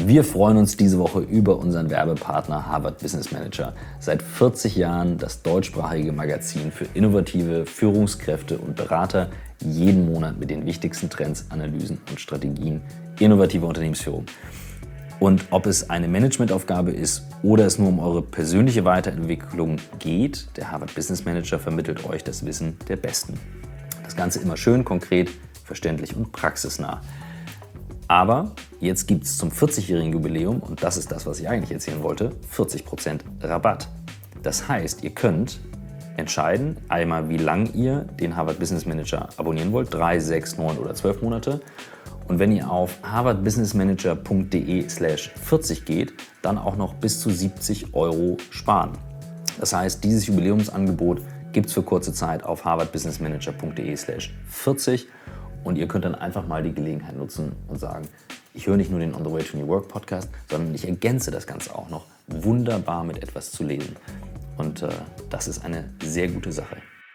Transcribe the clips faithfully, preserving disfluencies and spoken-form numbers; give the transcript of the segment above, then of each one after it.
Wir freuen uns diese Woche über unseren Werbepartner Harvard Business Manager. Seit vierzig Jahren das deutschsprachige Magazin für innovative Führungskräfte und Berater. Jeden Monat mit den wichtigsten Trends, Analysen und Strategien innovativer Unternehmensführung. Und ob es eine Managementaufgabe ist oder es nur um eure persönliche Weiterentwicklung geht, der Harvard Business Manager vermittelt euch das Wissen der Besten. Das Ganze immer schön, konkret, verständlich und praxisnah. Aber jetzt gibt es zum vierzigjährigen Jubiläum, und das ist das, was ich eigentlich erzählen wollte, vierzig Prozent Rabatt. Das heißt, ihr könnt entscheiden, einmal wie lang ihr den Harvard Business Manager abonnieren wollt, drei, sechs, neun oder zwölf Monate. Und wenn ihr auf harvardbusinessmanager.de slash vierzig geht, dann auch noch bis zu siebzig Euro sparen. Das heißt, dieses Jubiläumsangebot gibt es für kurze Zeit auf harvardbusinessmanager.de slash vierzig. Und ihr könnt dann einfach mal die Gelegenheit nutzen und sagen, ich höre nicht nur den On the Way to New Work Podcast, sondern ich ergänze das Ganze auch noch wunderbar mit etwas zu lesen. Und äh, das ist eine sehr gute Sache.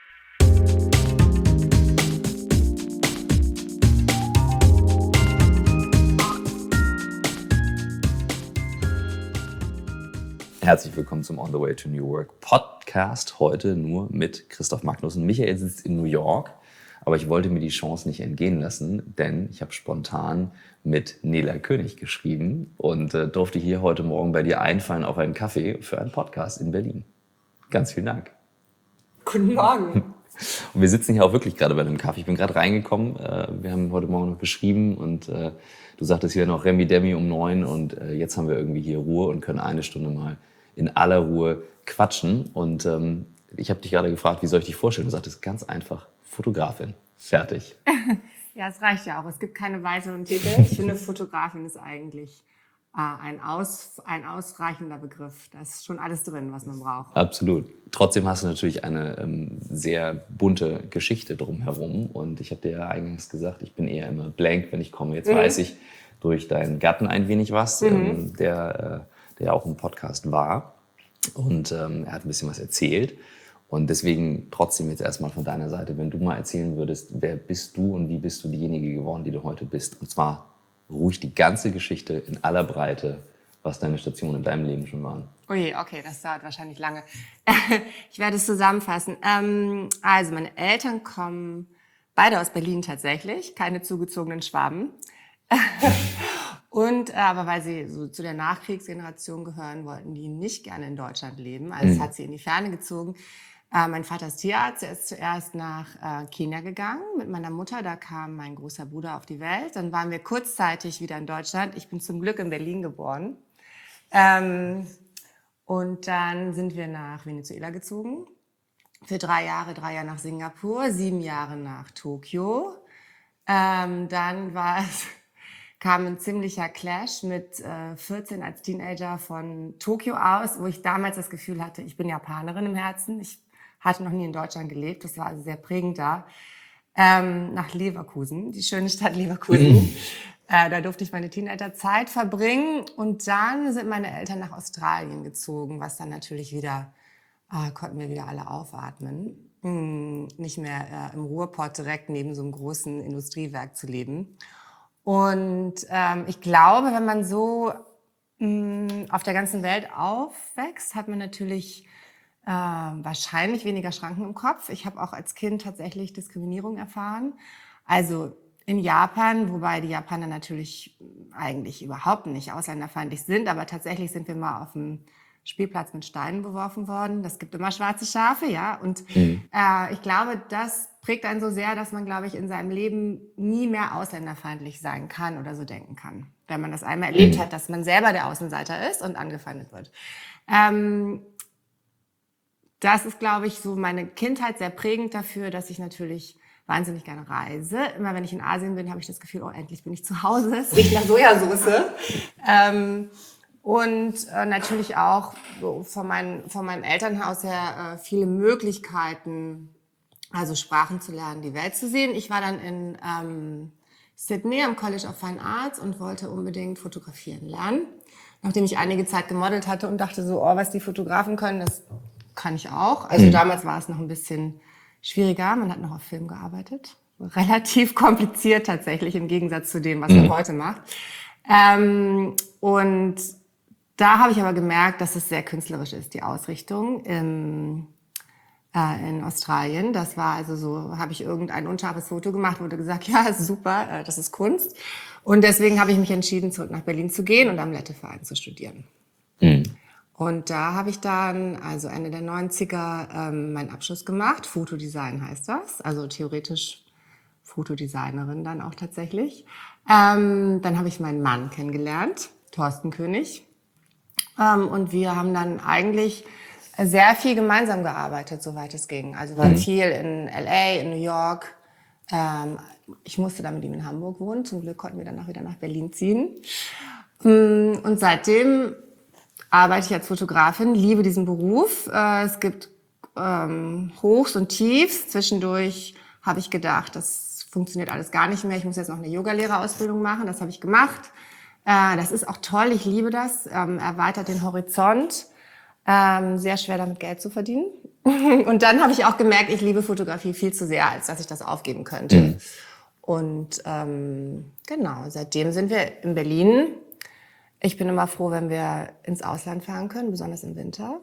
Herzlich willkommen zum On the Way to New Work Podcast. Heute nur mit Christoph Magnussen. Michael sitzt in New York. Aber ich wollte mir die Chance nicht entgehen lassen, denn ich habe spontan mit Nela König geschrieben und äh, durfte hier heute Morgen bei dir einfallen auf einen Kaffee für einen Podcast in Berlin. Ganz vielen Dank. Guten Morgen. Und wir sitzen hier auch wirklich gerade bei einem Kaffee. Ich bin gerade reingekommen, äh, wir haben heute Morgen noch geschrieben und äh, du sagtest hier noch Remi Demi um neun und äh, jetzt haben wir irgendwie hier Ruhe und können eine Stunde mal in aller Ruhe quatschen. Und ähm, ich habe dich gerade gefragt, wie soll ich dich vorstellen? Du sagtest ganz einfach, Fotografin. Fertig. Ja, es reicht ja auch. Es gibt keine weiteren Titel. Ich finde, Fotografin ist eigentlich äh, ein, aus, ein ausreichender Begriff. Da ist schon alles drin, was man braucht. Absolut. Trotzdem hast du natürlich eine ähm, sehr bunte Geschichte drumherum. Und ich habe dir ja eingangs gesagt, ich bin eher immer blank, wenn ich komme. Jetzt mhm. weiß ich durch deinen Gatten ein wenig was, mhm. ähm, der, äh, der auch im Podcast war. Und ähm, er hat ein bisschen was erzählt. Und deswegen trotzdem jetzt erstmal von deiner Seite, wenn du mal erzählen würdest, wer bist du und wie bist du diejenige geworden, die du heute bist? Und zwar ruhig die ganze Geschichte in aller Breite, was deine Stationen in deinem Leben schon waren. Ui, okay, das dauert wahrscheinlich lange. Ich werde es zusammenfassen. Also meine Eltern kommen beide aus Berlin tatsächlich, keine zugezogenen Schwaben. Und aber weil sie so zu der Nachkriegsgeneration gehören, wollten die nicht gerne in Deutschland leben. Also es hat sie in die Ferne gezogen. Äh, mein Vater ist Tierarzt, er ist zuerst nach äh, Kenia gegangen mit meiner Mutter, da kam mein großer Bruder auf die Welt. Dann waren wir kurzzeitig wieder in Deutschland. Ich bin zum Glück in Berlin geboren. Ähm, und dann sind wir nach Venezuela gezogen. Für drei Jahre, drei Jahre nach Singapur, sieben Jahre nach Tokio. Ähm, dann war es, kam ein ziemlicher Clash mit äh, vierzehn als Teenager von Tokio aus, wo ich damals das Gefühl hatte, ich bin Japanerin im Herzen. Ich hatte noch nie in Deutschland gelebt, das war also sehr prägend da. Ähm, nach Leverkusen, die schöne Stadt Leverkusen. äh, da durfte ich meine Teenagerzeit verbringen. Und dann sind meine Eltern nach Australien gezogen, was dann natürlich wieder, äh, konnten wir wieder alle aufatmen. Hm, nicht mehr äh, im Ruhrpott direkt neben so einem großen Industriewerk zu leben. Und ähm, ich glaube, wenn man so mh, auf der ganzen Welt aufwächst, hat man natürlich äh, wahrscheinlich weniger Schranken im Kopf. Ich habe auch als Kind tatsächlich Diskriminierung erfahren. Also in Japan, wobei die Japaner natürlich eigentlich überhaupt nicht ausländerfeindlich sind, aber tatsächlich sind wir mal auf dem Spielplatz mit Steinen beworfen worden. Das gibt immer schwarze Schafe, ja. Und mhm. äh, ich glaube, das prägt einen so sehr, dass man, glaube ich, in seinem Leben nie mehr ausländerfeindlich sein kann oder so denken kann. Wenn man das einmal erlebt hat, dass man selber der Außenseiter ist und angefeindet wird. Ähm, das ist, glaube ich, so meine Kindheit sehr prägend dafür, dass ich natürlich wahnsinnig gerne reise. Immer wenn ich in Asien bin, habe ich das Gefühl, oh, endlich bin ich zu Hause. Es riecht nach Sojasauce. ähm, Und äh, natürlich auch so von, mein, von meinem Elternhaus her äh, viele Möglichkeiten, also Sprachen zu lernen, die Welt zu sehen. Ich war dann in ähm, Sydney am College of Fine Arts und wollte unbedingt fotografieren lernen. Nachdem ich einige Zeit gemodelt hatte und dachte so, oh, was die Fotografen können, das kann ich auch. Also mhm. damals war es noch ein bisschen schwieriger. Man hat noch auf Film gearbeitet. Relativ kompliziert tatsächlich im Gegensatz zu dem, was man mhm. heute macht. Ähm, und da habe ich aber gemerkt, dass es sehr künstlerisch ist, die Ausrichtung im, äh, in Australien. Das war also so, habe ich irgendein unscharfes Foto gemacht, wurde gesagt, ja, ist super, äh, das ist Kunst. Und deswegen habe ich mich entschieden, zurück nach Berlin zu gehen und am Letteverein zu studieren. Mhm. Und da habe ich dann, also Ende der neunziger, ähm, meinen Abschluss gemacht. Fotodesign heißt das, also theoretisch Fotodesignerin dann auch tatsächlich. Ähm, dann habe ich meinen Mann kennengelernt, Thorsten König. Ähm, und wir haben dann eigentlich sehr viel gemeinsam gearbeitet, soweit es ging. Also waren mhm. viel in L A, in New York. Ähm, ich musste dann mit ihm in Hamburg wohnen. Zum Glück konnten wir dann auch wieder nach Berlin ziehen. Und seitdem arbeite ich als Fotografin, liebe diesen Beruf. Es gibt ähm, Hochs und Tiefs. Zwischendurch habe ich gedacht, das funktioniert alles gar nicht mehr. Ich muss jetzt noch eine Yogalehrerausbildung machen. Das habe ich gemacht. Äh, das ist auch toll. Ich liebe das. Ähm, erweitert den Horizont. Ähm, sehr schwer damit Geld zu verdienen. Und dann habe ich auch gemerkt, ich liebe Fotografie viel zu sehr, als dass ich das aufgeben könnte. Mhm. Und ähm, genau, seitdem sind wir in Berlin. Ich bin immer froh, wenn wir ins Ausland fahren können, besonders im Winter.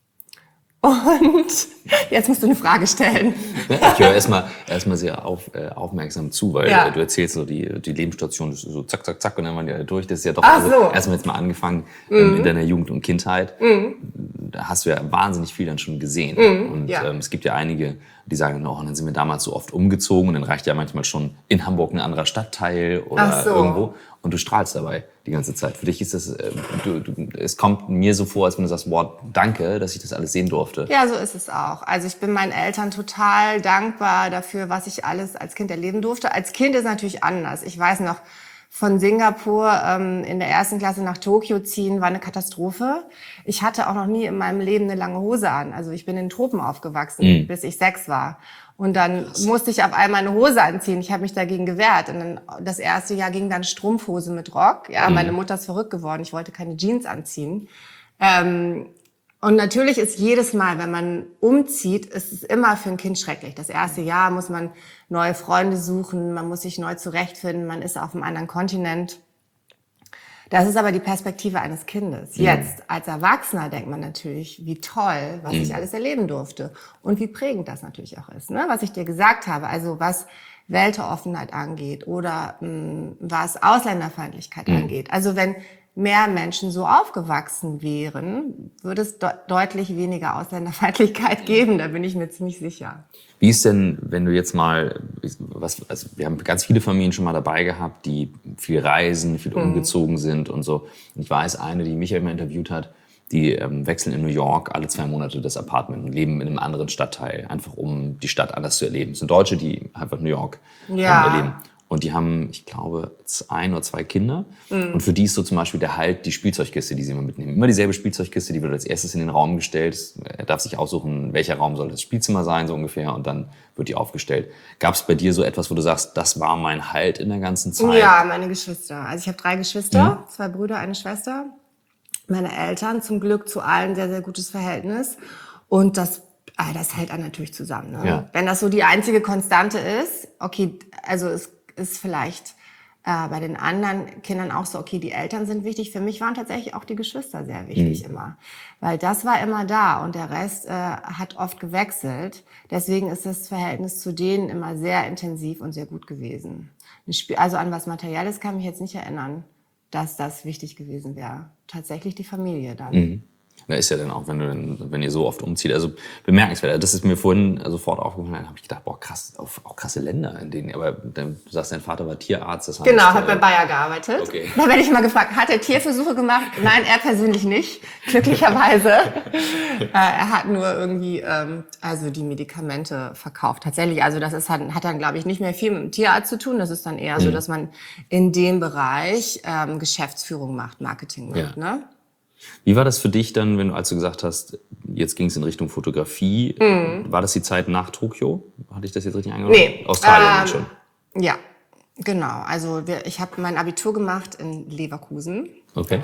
Und jetzt musst du eine Frage stellen. Ich höre erstmal erstmal sehr auf, äh, aufmerksam zu, weil ja. äh, du erzählst so die, die Lebensstation so zack, zack, zack und dann waren die alle durch. Das ist ja doch Ach so. also, erstmal jetzt mal angefangen ähm, mhm. in deiner Jugend und Kindheit. Mhm. Da hast du ja wahnsinnig viel dann schon gesehen. Mhm. Und ja. ähm, es gibt ja einige, die sagen, oh, dann sind wir damals so oft umgezogen und dann reicht ja manchmal schon in Hamburg ein anderer Stadtteil oder so. Irgendwo. Und du strahlst dabei die ganze Zeit. Für dich ist das, äh, du, du, es kommt mir so vor, als wenn du sagst, wow, danke, dass ich das alles sehen durfte. Ja, so ist es auch. Also ich bin meinen Eltern total dankbar dafür, was ich alles als Kind erleben durfte. Als Kind ist es natürlich anders. Ich weiß noch, von Singapur ähm, in der ersten Klasse nach Tokio ziehen, war eine Katastrophe. Ich hatte auch noch nie in meinem Leben eine lange Hose an. Also ich bin in den Tropen aufgewachsen, mhm. bis ich sechs war. Und dann Krass. musste ich auf einmal eine Hose anziehen. Ich habe mich dagegen gewehrt. Und dann das erste Jahr ging dann Strumpfhose mit Rock. Ja, mhm. meine Mutter ist verrückt geworden. Ich wollte keine Jeans anziehen. Ähm, und natürlich ist jedes Mal, wenn man umzieht, ist es immer für ein Kind schrecklich. Das erste Jahr muss man neue Freunde suchen, man muss sich neu zurechtfinden, man ist auf einem anderen Kontinent. Das ist aber die Perspektive eines Kindes. Jetzt, als Erwachsener, denkt man natürlich, wie toll, was ich alles erleben durfte. Und wie prägend das natürlich auch ist, ne? Was ich dir gesagt habe, also was Weltoffenheit angeht oder mh, was Ausländerfeindlichkeit mhm. angeht. Also wenn mehr Menschen so aufgewachsen wären, würde es de- deutlich weniger Ausländerfeindlichkeit geben, da bin ich mir ziemlich sicher. Wie ist denn, wenn du jetzt mal, was, also wir haben ganz viele Familien schon mal dabei gehabt, die viel reisen, viel mhm. umgezogen sind und so. Und ich weiß, eine, die mich ja immer interviewt hat, die ähm, wechseln in New York alle zwei Monate das Apartment und leben in einem anderen Stadtteil, einfach um die Stadt anders zu erleben. Es sind Deutsche, die einfach New York ja. ähm, erleben. Und die haben, ich glaube, ein oder zwei Kinder. Mhm. Und für die ist so zum Beispiel der Halt die Spielzeugkiste, die sie immer mitnehmen. Immer dieselbe Spielzeugkiste, die wird als erstes in den Raum gestellt. Er darf sich aussuchen, welcher Raum soll das Spielzimmer sein, so ungefähr. Und dann wird die aufgestellt. Gab es bei dir so etwas, wo du sagst, das war mein Halt in der ganzen Zeit? Ja, meine Geschwister. Also ich habe drei Geschwister, mhm. zwei Brüder, eine Schwester. Meine Eltern, zum Glück zu allen sehr, sehr gutes Verhältnis. Und das, ah, das hält dann natürlich zusammen. Ne? Ja. Wenn das so die einzige Konstante ist, okay, also es ist vielleicht äh, bei den anderen Kindern auch so, okay, die Eltern sind wichtig. Für mich waren tatsächlich auch die Geschwister sehr wichtig mhm. immer. Weil das war immer da und der Rest äh, hat oft gewechselt. Deswegen ist das Verhältnis zu denen immer sehr intensiv und sehr gut gewesen. Also an was Materielles kann ich mich jetzt nicht erinnern, dass das wichtig gewesen wäre. Tatsächlich die Familie dann. Mhm. Da ist ja dann auch, wenn du, wenn ihr so oft umzieht, also bemerkenswert. Das ist mir vorhin sofort aufgefallen. Da habe ich gedacht, boah, krass, auch krasse Länder, in denen. Aber du sagst, dein Vater war Tierarzt. Das heißt, genau, hat bei Bayer gearbeitet. Okay. Da werde ich mal gefragt, hat er Tierversuche gemacht? Nein, er persönlich nicht, glücklicherweise. äh, er hat nur irgendwie, ähm, also die Medikamente verkauft. Tatsächlich, also das ist, hat, hat dann, glaube ich, nicht mehr viel mit dem Tierarzt zu tun. Das ist dann eher mhm. so, dass man in dem Bereich ähm, Geschäftsführung macht, Marketing macht, ja. ne? Wie war das für dich dann, wenn du, als du gesagt hast, jetzt ging es in Richtung Fotografie? Mhm. War das die Zeit nach Tokio? Hatte ich das jetzt richtig angehört? Nee. Australien ähm, schon? Ja, genau. Also wir, ich habe mein Abitur gemacht in Leverkusen. Okay.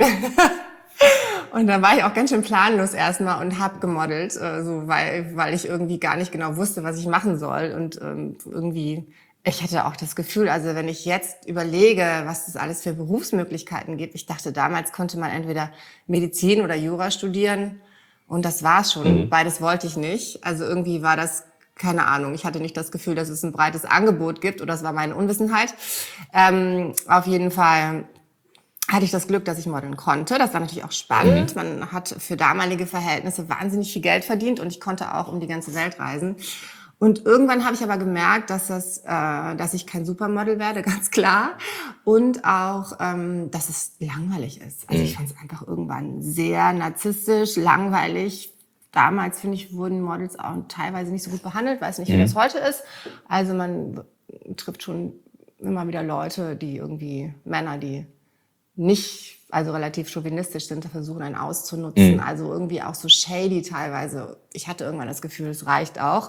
Und da war ich auch ganz schön planlos erstmal und habe gemodelt, äh, so, weil, weil ich irgendwie gar nicht genau wusste, was ich machen soll. Und ähm, irgendwie Ich hatte auch das Gefühl, also wenn ich jetzt überlege, was es alles für Berufsmöglichkeiten gibt, ich dachte, damals konnte man entweder Medizin oder Jura studieren und das war's schon. Mhm. Beides wollte ich nicht. Also irgendwie war das, keine Ahnung, ich hatte nicht das Gefühl, dass es ein breites Angebot gibt oder das war meine Unwissenheit. Ähm, auf jeden Fall hatte ich das Glück, dass ich modeln konnte. Das war natürlich auch spannend. Mhm. Man hat für damalige Verhältnisse wahnsinnig viel Geld verdient und ich konnte auch um die ganze Welt reisen. Und irgendwann habe ich aber gemerkt, dass das, äh, dass ich kein Supermodel werde, ganz klar. Und auch, ähm, dass es langweilig ist. Also ich fand es einfach irgendwann sehr narzisstisch, langweilig. Damals, finde ich, wurden Models auch teilweise nicht so gut behandelt. Weiß nicht, wie das heute ist. Also man trifft schon immer wieder Leute, die irgendwie, Männer, die nicht, also relativ chauvinistisch sind, versuchen einen auszunutzen. Also irgendwie auch so shady teilweise. Ich hatte irgendwann das Gefühl, es reicht auch.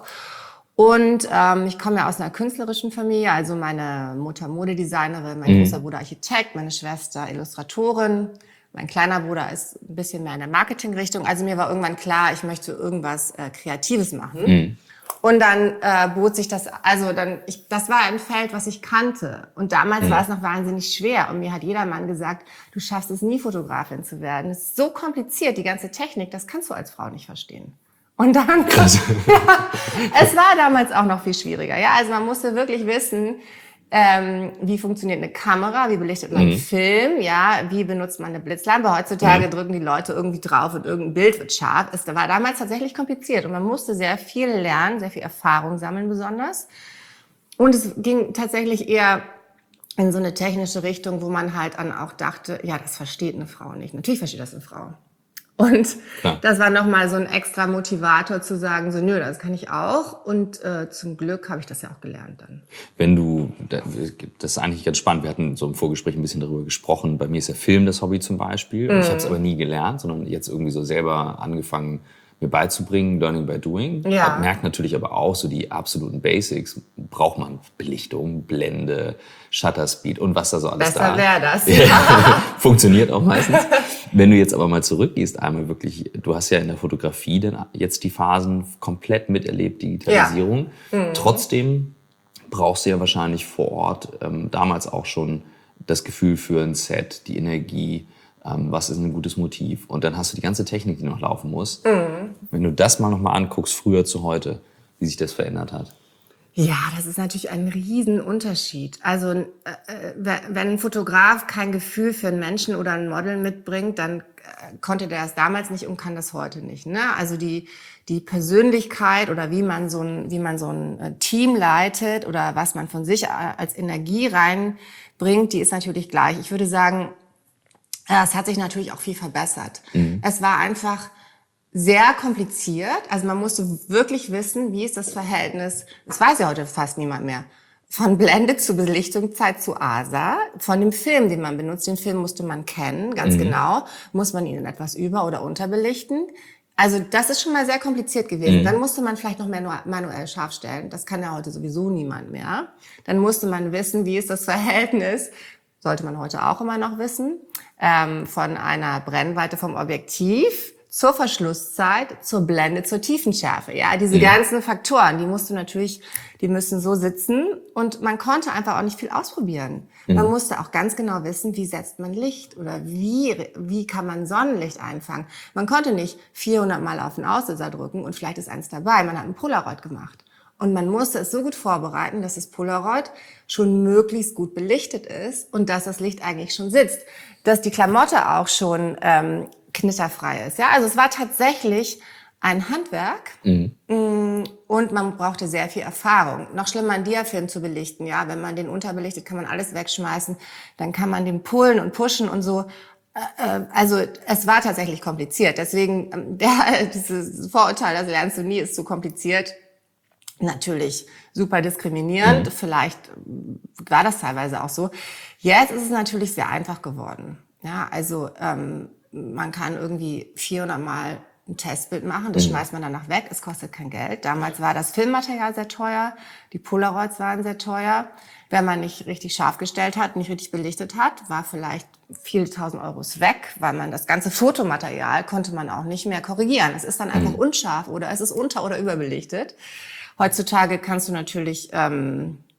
Und ähm, ich komme ja aus einer künstlerischen Familie, also meine Mutter Modedesignerin, mein mhm. großer Bruder Architekt, meine Schwester Illustratorin, mein kleiner Bruder ist ein bisschen mehr in der Marketingrichtung. Also mir war irgendwann klar, ich möchte irgendwas äh, Kreatives machen. Mhm. Und dann äh, bot sich das, also dann, ich, das war ein Feld, was ich kannte. Und damals mhm. war es noch wahnsinnig schwer. Und mir hat jeder Mann gesagt, du schaffst es nie, Fotografin zu werden. Es ist so kompliziert, die ganze Technik, das kannst du als Frau nicht verstehen. Und dann, also. ja, es war damals auch noch viel schwieriger. Ja, also man musste wirklich wissen, ähm, wie funktioniert eine Kamera, wie belichtet man einen mhm. Film, ja, wie benutzt man eine Blitzlampe. Heutzutage mhm. drücken die Leute irgendwie drauf und irgendein Bild wird scharf. Es war damals tatsächlich kompliziert und man musste sehr viel lernen, sehr viel Erfahrung sammeln besonders. Und es ging tatsächlich eher in so eine technische Richtung, wo man halt dann auch dachte, ja, das versteht eine Frau nicht. Natürlich versteht das eine Frau. Und ja. das war nochmal so ein extra Motivator zu sagen, so nö, das kann ich auch. Und äh, zum Glück habe ich das ja auch gelernt dann. Wenn du, das ist eigentlich ganz spannend, wir hatten so im Vorgespräch ein bisschen darüber gesprochen. Bei mir ist ja Film das Hobby zum Beispiel. Und mm. ich habe es aber nie gelernt, sondern jetzt irgendwie so selber angefangen, mir beizubringen, Learning by Doing. Ja. Man merkt natürlich aber auch so die absoluten Basics. Braucht man Belichtung, Blende, Shutter Speed und was da so alles Besser da. wäre das. Ja. Funktioniert auch meistens. Wenn du jetzt aber mal zurückgehst, einmal wirklich, du hast ja in der Fotografie dann jetzt die Phasen komplett miterlebt, Digitalisierung. Ja. Mhm. Trotzdem brauchst du ja wahrscheinlich vor Ort ähm, damals auch schon das Gefühl für ein Set, die Energie, ähm, was ist ein gutes Motiv. Und dann hast du die ganze Technik, die noch laufen muss. Mhm. Wenn du das mal nochmal anguckst, früher zu heute, wie sich das verändert hat. Ja, das ist natürlich ein Riesenunterschied. Also äh, wenn ein Fotograf kein Gefühl für einen Menschen oder ein Model mitbringt, dann äh, konnte der das damals nicht und kann das heute nicht. Ne? Also die die Persönlichkeit oder wie man so ein wie man so ein Team leitet oder was man von sich als Energie reinbringt, die ist natürlich gleich. Ich würde sagen, es hat sich natürlich auch viel verbessert. Mhm. Es war einfach sehr kompliziert. Also man musste wirklich wissen, wie ist das Verhältnis, das weiß ja heute fast niemand mehr, von Blende zu Belichtungszeit zu A S A, von dem Film, den man benutzt. Den Film musste man kennen, ganz mhm. genau. Muss man ihn etwas über- oder unterbelichten. Also das ist schon mal sehr kompliziert gewesen. Mhm. Dann musste man vielleicht noch manuell scharf stellen. Das kann ja heute sowieso niemand mehr. Dann musste man wissen, wie ist das Verhältnis, sollte man heute auch immer noch wissen, ähm, von einer Brennweite vom Objektiv zur Verschlusszeit, zur Blende, zur Tiefenschärfe. Ja, diese ja. ganzen Faktoren, die musst du natürlich, die müssen so sitzen und man konnte einfach auch nicht viel ausprobieren. Ja. Man musste auch ganz genau wissen, wie setzt man Licht oder wie, wie kann man Sonnenlicht einfangen. Man konnte nicht vierhundert Mal auf den Auslöser drücken und vielleicht ist eins dabei. Man hat ein Polaroid gemacht. Und man musste es so gut vorbereiten, dass das Polaroid schon möglichst gut belichtet ist und dass das Licht eigentlich schon sitzt. Dass die Klamotte auch schon ähm, knitterfrei ist. Ja, also es war tatsächlich ein Handwerk mhm. und man brauchte sehr viel Erfahrung. Noch schlimmer, einen Diafilm zu belichten. Ja, wenn man den unterbelichtet, kann man alles wegschmeißen. Dann kann man den pullen und pushen und so. Also es war tatsächlich kompliziert. Deswegen der, dieses Vorurteil, das lernst du nie, ist zu kompliziert. Natürlich super diskriminierend. Mhm. Vielleicht war das teilweise auch so. Jetzt ist es natürlich sehr einfach geworden. Ja, also ähm, man kann irgendwie vierhundert Mal ein Testbild machen, das mhm. schmeißt man danach weg, es kostet kein Geld. Damals war das Filmmaterial sehr teuer, die Polaroids waren sehr teuer. Wenn man nicht richtig scharf gestellt hat, nicht richtig belichtet hat, war vielleicht viele tausend Euros weg, weil man das ganze Fotomaterial konnte man auch nicht mehr korrigieren. Es ist dann einfach mhm. unscharf oder es ist unter- oder überbelichtet. Heutzutage kannst du natürlich ähm,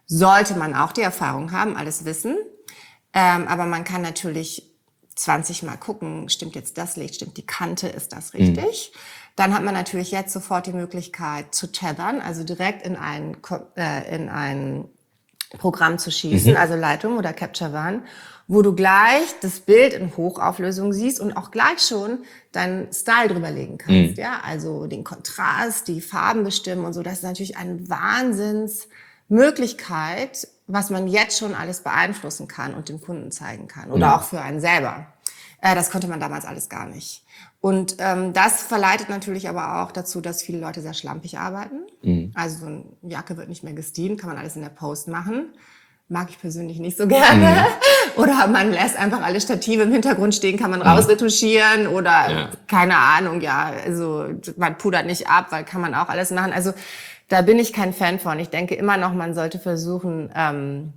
sollte man auch die Erfahrung haben, alles wissen. Ähm, aber man kann natürlich zwanzig Mal gucken, stimmt jetzt das Licht, stimmt die Kante, ist das richtig? Mhm. Dann hat man natürlich jetzt sofort die Möglichkeit zu tethern, also direkt in ein, äh, in ein Programm zu schießen, mhm. also Lightroom oder Capture One, wo du gleich das Bild in Hochauflösung siehst und auch gleich schon deinen Style drüberlegen kannst. Mhm. Ja, also den Kontrast, die Farben bestimmen und so. Das ist natürlich eine Wahnsinnsmöglichkeit, was man jetzt schon alles beeinflussen kann und dem Kunden zeigen kann. Oder mhm. auch für einen selber. Äh, das konnte man damals alles gar nicht. Und ähm, das verleitet natürlich aber auch dazu, dass viele Leute sehr schlampig arbeiten. Mhm. Also so eine Jacke wird nicht mehr gesteamt, kann man alles in der Post machen. Mag ich persönlich nicht so gerne. Mhm. Oder man lässt einfach alle Stative im Hintergrund stehen, kann man mhm. rausretuschieren oder ja. keine Ahnung, ja, also man pudert nicht ab, weil kann man auch alles machen. Also da bin ich kein Fan von. Ich denke immer noch, man sollte versuchen, ähm,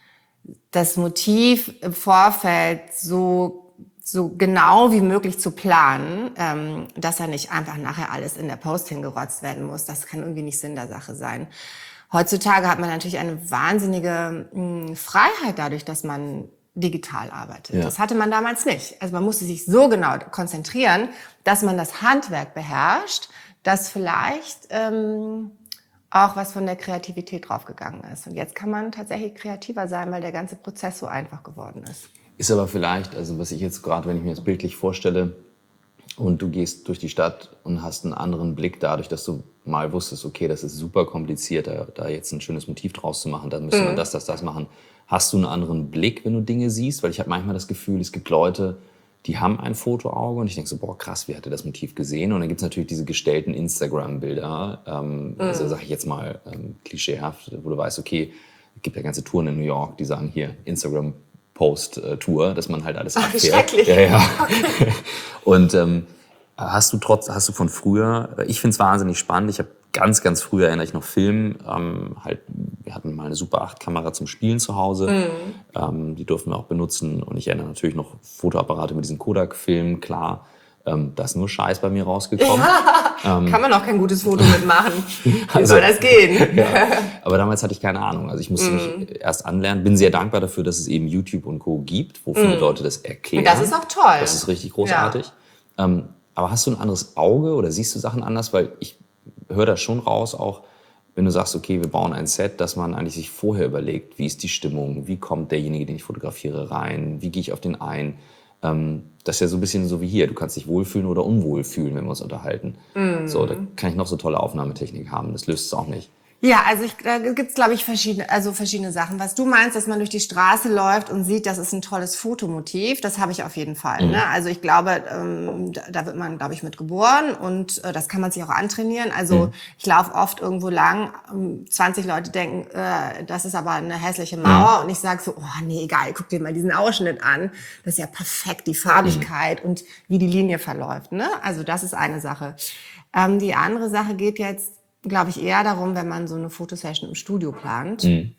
das Motiv im Vorfeld so so genau wie möglich zu planen, ähm, dass er nicht einfach nachher alles in der Post hingerotzt werden muss. Das kann irgendwie nicht Sinn der Sache sein. Heutzutage hat man natürlich eine wahnsinnige mh, Freiheit dadurch, dass man digital arbeitet. Ja. Das hatte man damals nicht. Also man musste sich so genau konzentrieren, dass man das Handwerk beherrscht, dass vielleicht ähm, auch was von der Kreativität draufgegangen ist. Und jetzt kann man tatsächlich kreativer sein, weil der ganze Prozess so einfach geworden ist. Ist aber vielleicht, also was ich jetzt gerade, wenn ich mir das bildlich vorstelle und du gehst durch die Stadt und hast einen anderen Blick dadurch, dass du mal wusstest, okay, das ist super kompliziert, da, da jetzt ein schönes Motiv draus zu machen, dann müsste mhm. man das, das, das machen. Hast du einen anderen Blick, wenn du Dinge siehst? Weil ich habe manchmal das Gefühl, es gibt Leute, die haben ein Fotoauge und ich denke so, boah krass, wie hat er das Motiv gesehen? Und dann gibt es natürlich diese gestellten Instagram-Bilder, ähm, mhm. also sage ich jetzt mal ähm, klischeehaft, wo du weißt, okay, es gibt ja ganze Touren in New York, die sagen hier, Instagram Post-Tour, dass man halt alles Ach, abfährt. Schrecklich. Ja, ja. Okay. Und ähm, hast du trotz, hast du von früher, ich finde es wahnsinnig spannend, ich habe ganz, ganz früher, erinnere ich noch Film, ähm, halt, wir hatten mal eine Super acht Kamera zum Spielen zu Hause, mhm. ähm, die durften wir auch benutzen und ich erinnere natürlich noch Fotoapparate mit diesen Kodak-Filmen, klar. Ähm, da ist nur Scheiß bei mir rausgekommen. Ja, ähm, kann man auch kein gutes Foto mitmachen. Wie also, soll das gehen? Ja. Aber damals hatte ich keine Ahnung. Also ich musste mm. mich erst anlernen. Bin sehr dankbar dafür, dass es eben YouTube und Co. gibt, wo viele mm. Leute das erklären. Das ist auch toll. Das ist richtig großartig. Ja. Ähm, aber hast du ein anderes Auge oder siehst du Sachen anders? Weil ich höre da schon raus, auch wenn du sagst, okay, wir bauen ein Set, dass man eigentlich sich vorher überlegt, wie ist die Stimmung, wie kommt derjenige, den ich fotografiere, rein, wie gehe ich auf den ein? Ähm, das ist ja so ein bisschen so wie hier. Du kannst dich wohlfühlen oder unwohl fühlen, wenn wir uns unterhalten. Mm. So, da kann ich noch so tolle Aufnahmetechnik haben. Das löst es auch nicht. Ja, also ich, da gibt's glaube ich verschiedene, also verschiedene Sachen. Was du meinst, dass man durch die Straße läuft und sieht, das ist ein tolles Fotomotiv, das habe ich auf jeden Fall. Mhm. Ne? Also ich glaube, ähm, da, da wird man, glaube ich, mit geboren und äh, das kann man sich auch antrainieren. Also mhm. ich laufe oft irgendwo lang, ähm, zwanzig Leute denken, äh, das ist aber eine hässliche Mauer mhm. und ich sage so, oh nee, egal, guck dir mal diesen Ausschnitt an. Das ist ja perfekt, die Farbigkeit mhm. und wie die Linie verläuft. Ne? Also das ist eine Sache. Ähm, die andere Sache geht jetzt, glaube ich, eher darum, wenn man so eine Fotosession im Studio plant, mhm.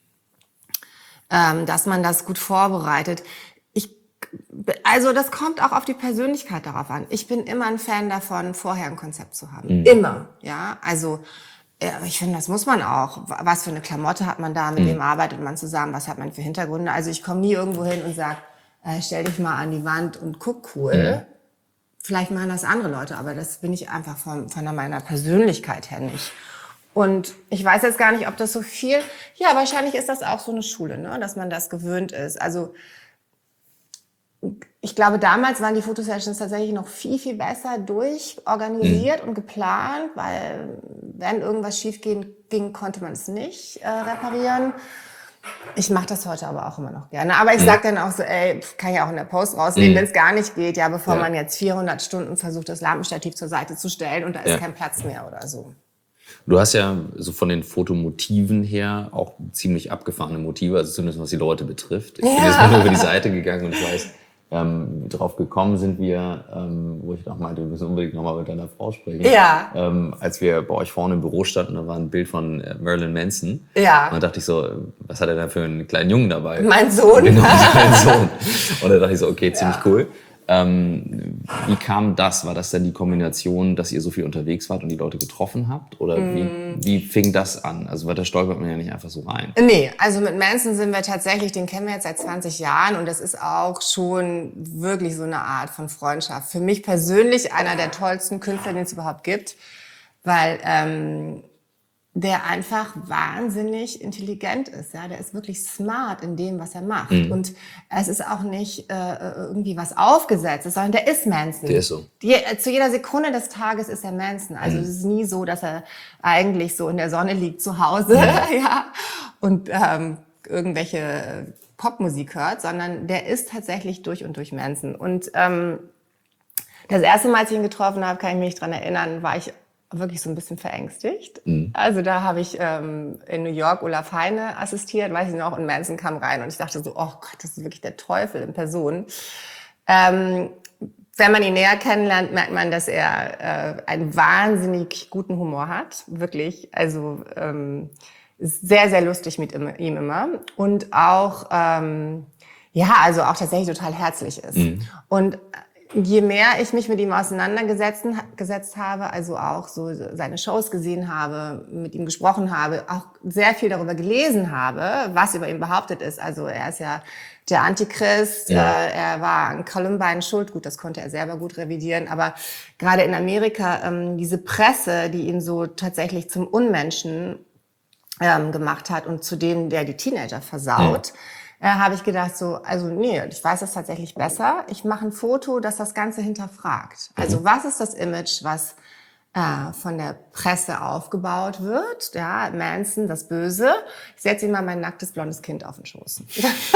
ähm, dass man das gut vorbereitet. Ich, also das kommt auch auf die Persönlichkeit darauf an. Ich bin immer ein Fan davon, vorher ein Konzept zu haben. Mhm. Immer, ja. Also ja, ich finde, das muss man auch. Was für eine Klamotte hat man da? Mit mhm. wem arbeitet man zusammen? Was hat man für Hintergründe? Also ich komme nie irgendwo hin und sage, äh, stell dich mal an die Wand und guck cool. Mhm. Vielleicht machen das andere Leute, aber das bin ich einfach von, von meiner Persönlichkeit her nicht. Und ich weiß jetzt gar nicht, ob das so viel... Ja, wahrscheinlich ist das auch so eine Schule, ne? Dass man das gewöhnt ist. Also ich glaube, damals waren die Fotosessions tatsächlich noch viel, viel besser durchorganisiert mhm. und geplant, weil wenn irgendwas schief ging, ging konnte man es nicht äh, reparieren. Ich mache das heute aber auch immer noch gerne. Aber ich sag dann auch so, ey, kann ja auch in der Post rausnehmen, mhm. wenn es gar nicht geht. Ja, bevor ja. man jetzt vierhundert Stunden versucht, das Lampenstativ zur Seite zu stellen und da ist ja. kein Platz mehr oder so. Du hast ja so von den Fotomotiven her auch ziemlich abgefahrene Motive, also zumindest was die Leute betrifft. Ich ja. bin jetzt mal über die Seite gegangen und ich weiß, ähm, drauf gekommen sind wir, ähm, wo ich noch meinte, wir müssen unbedingt nochmal mit deiner Frau sprechen. Ja. Ähm, als wir bei euch vorne im Büro standen, da war ein Bild von äh, Marilyn Manson. Ja. Und dann dachte ich so, was hat er da für einen kleinen Jungen dabei? Mein Sohn. Genau, mein Sohn. Und dann dachte ich so, okay, ziemlich ja. cool. Ähm, wie kam das? War das dann die Kombination, dass ihr so viel unterwegs wart und die Leute getroffen habt? Oder mm. wie, wie fing das an? Also weil da stolpert man ja nicht einfach so rein. Nee, also mit Manson sind wir tatsächlich, den kennen wir jetzt seit zwanzig Jahren und das ist auch schon wirklich so eine Art von Freundschaft. Für mich persönlich einer der tollsten Künstler, den es überhaupt gibt, weil ähm, der einfach wahnsinnig intelligent ist. Ja, der ist wirklich smart in dem, was er macht. Mhm. Und es ist auch nicht äh, irgendwie was Aufgesetztes, sondern der ist Manson. Der ist so. Die, zu jeder Sekunde des Tages ist er Manson. Also mhm. es ist nie so, dass er eigentlich so in der Sonne liegt zu Hause mhm. ja, und ähm, irgendwelche Popmusik hört, sondern der ist tatsächlich durch und durch Manson. Und ähm, das erste Mal, als ich ihn getroffen habe, kann ich mich dran erinnern, war ich wirklich so ein bisschen verängstigt. Mhm. Also da habe ich ähm, in New York Olaf Heine assistiert, weiß ich noch, und Manson kam rein und ich dachte so, oh Gott, das ist wirklich der Teufel in Person. Ähm, wenn man ihn näher kennenlernt, merkt man, dass er äh, einen wahnsinnig guten Humor hat, wirklich. Also ähm, ist sehr, sehr lustig mit ihm, ihm immer und auch ähm, ja, also auch tatsächlich total herzlich ist. Mhm. Und je mehr ich mich mit ihm auseinandergesetzt gesetzt habe, also auch so seine Shows gesehen habe, mit ihm gesprochen habe, auch sehr viel darüber gelesen habe, was über ihn behauptet ist. Also er ist ja der Antichrist, ja. äh, er war an Columbine schuld, gut, das konnte er selber gut revidieren, aber gerade in Amerika, ähm, diese Presse, die ihn so tatsächlich zum Unmenschen ähm, gemacht hat und zu dem, der die Teenager versaut, ja. Äh, habe ich gedacht so, also nee, ich weiß das tatsächlich besser. Ich mache ein Foto, das das Ganze hinterfragt. Also mhm. was ist das Image, was äh, von der Presse aufgebaut wird? Ja, Manson, das Böse. Ich setze ihm mal mein nacktes blondes Kind auf den Schoß.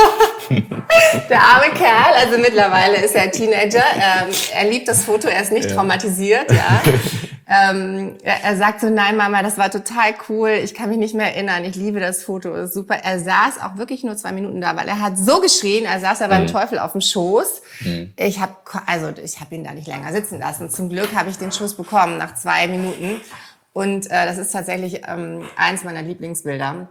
Der arme Kerl, also mittlerweile ist er Teenager. Ähm, er liebt das Foto, er ist nicht ja. traumatisiert. Ja. Ähm, er, er sagt so, nein Mama, das war total cool, ich kann mich nicht mehr erinnern, ich liebe das Foto, ist super. Er saß auch wirklich nur zwei Minuten da, weil er hat so geschrien, er saß ja beim mhm. Teufel auf dem Schoß. Mhm. Ich habe also ich habe ihn da nicht länger sitzen lassen. Zum Glück habe ich den Schuss bekommen nach zwei Minuten und äh, das ist tatsächlich ähm, eins meiner Lieblingsbilder.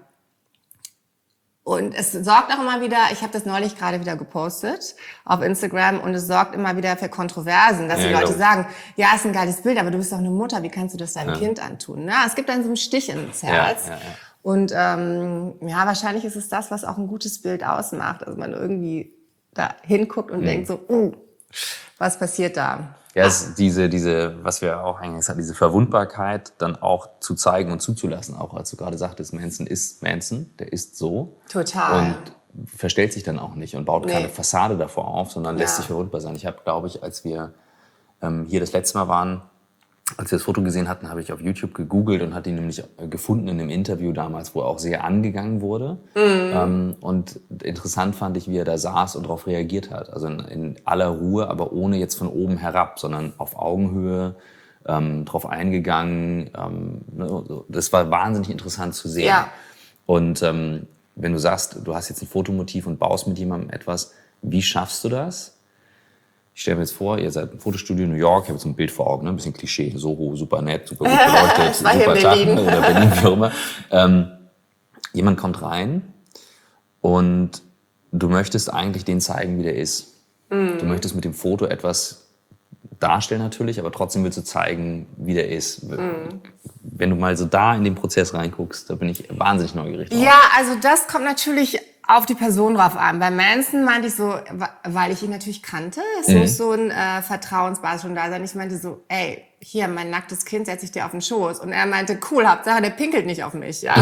Und es sorgt auch immer wieder, ich habe das neulich gerade wieder gepostet auf Instagram und es sorgt immer wieder für Kontroversen, dass ja, die Leute genau. sagen, ja, ist ein geiles Bild, aber du bist doch eine Mutter, wie kannst du das deinem ja. Kind antun? Na, es gibt dann so einen Stich ins Herz. Ja, ja, ja. Und ähm, ja, wahrscheinlich ist es das, was auch ein gutes Bild ausmacht. Also man irgendwie da hinguckt und mhm. denkt so, uh, was passiert da? Ja, es ist diese, diese, was wir auch eingangs hatten, diese Verwundbarkeit dann auch zu zeigen und zuzulassen, auch als du gerade sagtest, Manson ist Manson, der ist so. Total. Und verstellt sich dann auch nicht und baut nee. keine Fassade davor auf, sondern lässt ja. sich verwundbar sein. Ich habe, glaube ich, als wir ähm, hier das letzte Mal waren, als wir das Foto gesehen hatten, habe ich auf YouTube gegoogelt und hatte ihn nämlich gefunden in einem Interview damals, wo er auch sehr angegangen wurde. Mhm. Ähm, und interessant fand ich, wie er da saß und darauf reagiert hat. Also in, in aller Ruhe, aber ohne jetzt von oben herab, sondern auf Augenhöhe, ähm, drauf eingegangen. Ähm, ne, das war wahnsinnig interessant zu sehen. Ja. Und ähm, wenn du sagst, du hast jetzt ein Fotomotiv und baust mit jemandem etwas, wie schaffst du das? Ich stelle mir jetzt vor, ihr seid im Fotostudio in New York, ich habe jetzt ein Bild vor Augen, ne? Ein bisschen Klischee, Soho, super nett, super gut beleuchtet, super Tag oder Berlin, wie auch immer. Ähm, jemand kommt rein und du möchtest eigentlich den zeigen, wie der ist. Mm. Du möchtest mit dem Foto etwas darstellen natürlich, aber trotzdem willst du zeigen, wie der ist. Mm. Wenn du mal so da in den Prozess reinguckst, da bin ich wahnsinnig neugierig drauf. Ja, also das kommt natürlich auf die Person drauf an. Bei Manson meinte ich so, weil ich ihn natürlich kannte, es mhm. muss so ein äh, Vertrauensbasis schon da sein. Ich meinte so, ey, hier, mein nacktes Kind setze ich dir auf den Schoß. Und er meinte, cool, Hauptsache, der pinkelt nicht auf mich. Ja.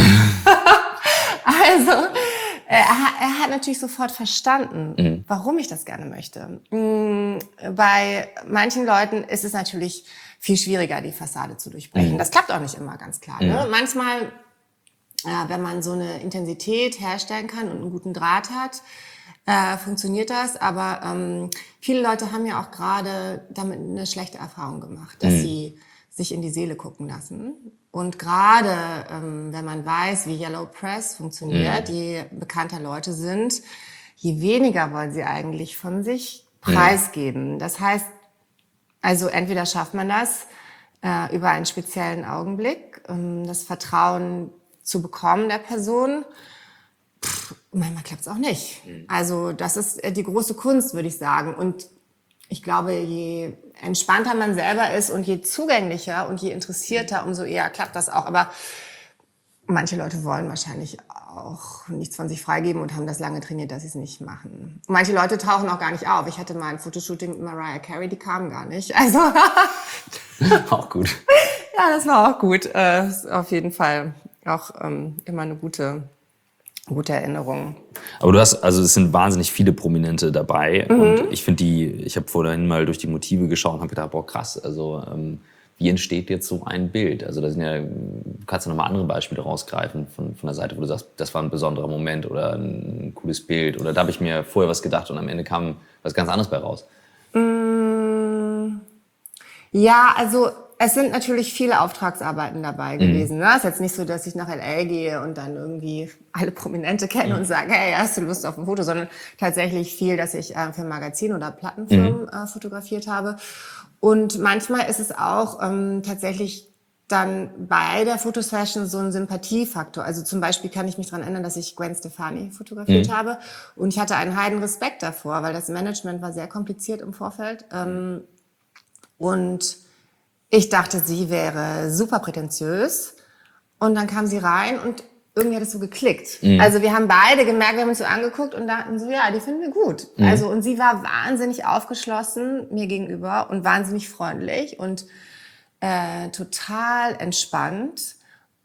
Also, er, er hat natürlich sofort verstanden, mhm. warum ich das gerne möchte. Mhm. Bei manchen Leuten ist es natürlich viel schwieriger, die Fassade zu durchbrechen. Mhm. Das klappt auch nicht immer, ganz klar. Mhm. Ne? Manchmal, ja, wenn man so eine Intensität herstellen kann und einen guten Draht hat, äh, funktioniert das. Aber ähm, viele Leute haben ja auch gerade damit eine schlechte Erfahrung gemacht, dass mhm. sie sich in die Seele gucken lassen. Und gerade, ähm, wenn man weiß, wie Yellow Press funktioniert, mhm. die bekannter Leute sind, je weniger wollen sie eigentlich von sich preisgeben. Mhm. Das heißt, also entweder schafft man das äh, über einen speziellen Augenblick, um das Vertrauen zu bekommen der Person. Pff, manchmal klappt es auch nicht. Also das ist die große Kunst, würde ich sagen. Und ich glaube, je entspannter man selber ist und je zugänglicher und je interessierter, umso eher klappt das auch. Aber manche Leute wollen wahrscheinlich auch nichts von sich freigeben und haben das lange trainiert, dass sie es nicht machen. Manche Leute tauchen auch gar nicht auf. Ich hatte mal ein Fotoshooting mit Mariah Carey, die kamen gar nicht. Also auch gut. Ja, das war auch gut. Äh, ist auf jeden Fall auch ähm, immer eine gute, gute Erinnerung. Aber du hast, also es sind wahnsinnig viele Prominente dabei. Mhm. Und ich finde die, ich habe vorhin mal durch die Motive geschaut und habe gedacht, boah krass, also ähm, wie entsteht jetzt so ein Bild? Also da sind ja, du kannst ja nochmal andere Beispiele rausgreifen von, von der Seite, wo du sagst, das war ein besonderer Moment oder ein cooles Bild. Oder da habe ich mir vorher was gedacht und am Ende kam was ganz anderes bei raus. Mm, ja, also es sind natürlich viele Auftragsarbeiten dabei gewesen. Es mhm. ist jetzt nicht so, dass ich nach L A gehe und dann irgendwie alle Prominente kenne mhm. und sage, hey, hast du Lust auf ein Foto? Sondern tatsächlich viel, dass ich äh, für Magazin oder Plattenfirmen mhm. äh, fotografiert habe. Und manchmal ist es auch ähm, tatsächlich dann bei der Fotosession so ein Sympathiefaktor. Also zum Beispiel kann ich mich daran erinnern, dass ich Gwen Stefani fotografiert mhm. habe. Und ich hatte einen heiden Respekt davor, weil das Management war sehr kompliziert im Vorfeld. Ähm, und ich dachte, sie wäre super prätentiös. Und dann kam sie rein und irgendwie hat es so geklickt. Mhm. Also wir haben beide gemerkt, wir haben uns so angeguckt und dachten so, ja, die finden wir gut. Mhm. Also und sie war wahnsinnig aufgeschlossen mir gegenüber und wahnsinnig freundlich und äh, total entspannt.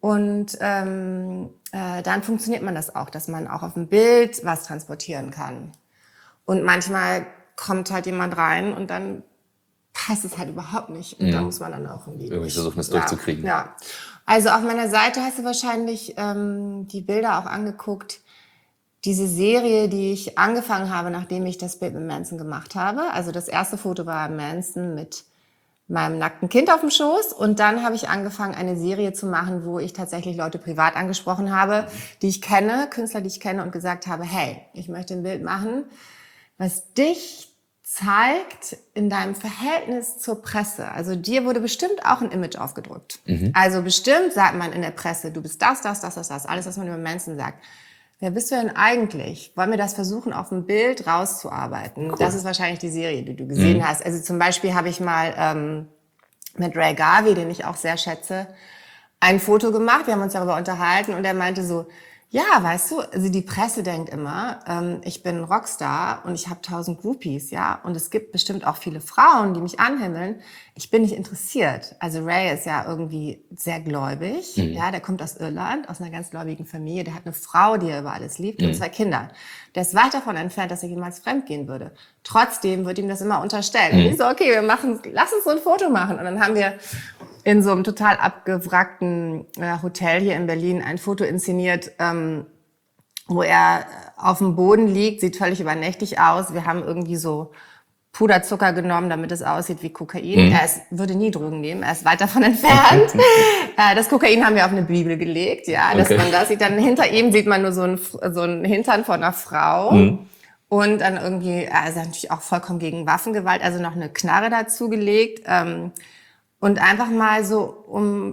Und ähm, äh, dann funktioniert man das auch, dass man auch auf dem Bild was transportieren kann. Und manchmal kommt halt jemand rein und dann passt es halt überhaupt nicht. Und mhm. da muss man dann auch irgendwie, irgendwie versuchen, es ja, durchzukriegen. Ja. Also auf meiner Seite hast du wahrscheinlich ähm, die Bilder auch angeguckt. Diese Serie, die ich angefangen habe, nachdem ich das Bild mit Manson gemacht habe. Also das erste Foto war Manson mit meinem nackten Kind auf dem Schoß. Und dann habe ich angefangen, eine Serie zu machen, wo ich tatsächlich Leute privat angesprochen habe, die ich kenne, Künstler, die ich kenne und gesagt habe, hey, ich möchte ein Bild machen, was dich zeigt in deinem Verhältnis zur Presse. Also dir wurde bestimmt auch ein Image aufgedrückt. Mhm. Also bestimmt sagt man in der Presse, du bist das, das, das, das, das, alles, was man über Manson sagt. Wer bist du denn eigentlich? Wollen wir das versuchen, auf dem Bild rauszuarbeiten? Cool. Das ist wahrscheinlich die Serie, die du gesehen mhm. hast. Also zum Beispiel habe ich mal ähm, mit Ray Garvey, den ich auch sehr schätze, ein Foto gemacht. Wir haben uns darüber unterhalten und er meinte so, ja, weißt du, also die Presse denkt immer, ähm, ich bin ein Rockstar und ich habe tausend Groupies, ja, und es gibt bestimmt auch viele Frauen, die mich anhimmeln. Ich bin nicht interessiert. Also Ray ist ja irgendwie sehr gläubig, mhm. ja, der kommt aus Irland, aus einer ganz gläubigen Familie, der hat eine Frau, die er über alles liebt mhm. und zwei Kinder. Der ist weit davon entfernt, dass er jemals fremdgehen würde. Trotzdem wird ihm das immer unterstellt. Mhm. Und ich so, okay, wir machen, lass uns so ein Foto machen. Und dann haben wir in so einem total abgewrackten äh, Hotel hier in Berlin ein Foto inszeniert, ähm, wo er auf dem Boden liegt, sieht völlig übernächtig aus. Wir haben irgendwie so Puderzucker genommen, damit es aussieht wie Kokain. Mhm. Er ist, würde nie Drogen nehmen, er ist weit davon entfernt. äh, das Kokain haben wir auf eine Bibel gelegt, ja, dass okay. man das sieht. Dann hinter ihm sieht man nur so ein, so ein Hintern von einer Frau. Mhm. Und dann irgendwie, er ist natürlich auch vollkommen gegen Waffengewalt, also noch eine Knarre dazu gelegt. Ähm, Und einfach mal so, um,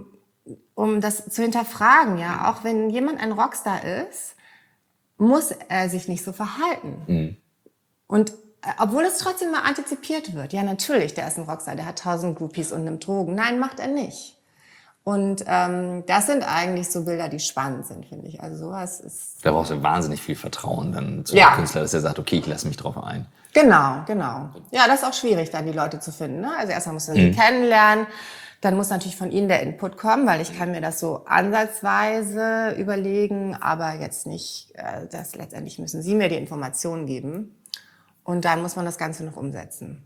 um das zu hinterfragen, ja, auch wenn jemand ein Rockstar ist, muss er sich nicht so verhalten. Mhm. Und äh, obwohl es trotzdem mal antizipiert wird, ja natürlich, der ist ein Rockstar, der hat tausend Groupies und nimmt Drogen. Nein, macht er nicht. Und ähm, das sind eigentlich so Bilder, die spannend sind, finde ich. Also sowas ist... Da brauchst du wahnsinnig viel Vertrauen dann zu ja. dem Künstler, dass er sagt, okay, ich lasse mich drauf ein. Genau, genau. Ja, das ist auch schwierig, dann die Leute zu finden. Ne? Also erstmal muss man sie mhm. kennenlernen, dann muss natürlich von ihnen der Input kommen, weil ich kann mir das so ansatzweise überlegen, aber jetzt nicht, äh, das letztendlich müssen sie mir die Informationen geben und dann muss man das Ganze noch umsetzen.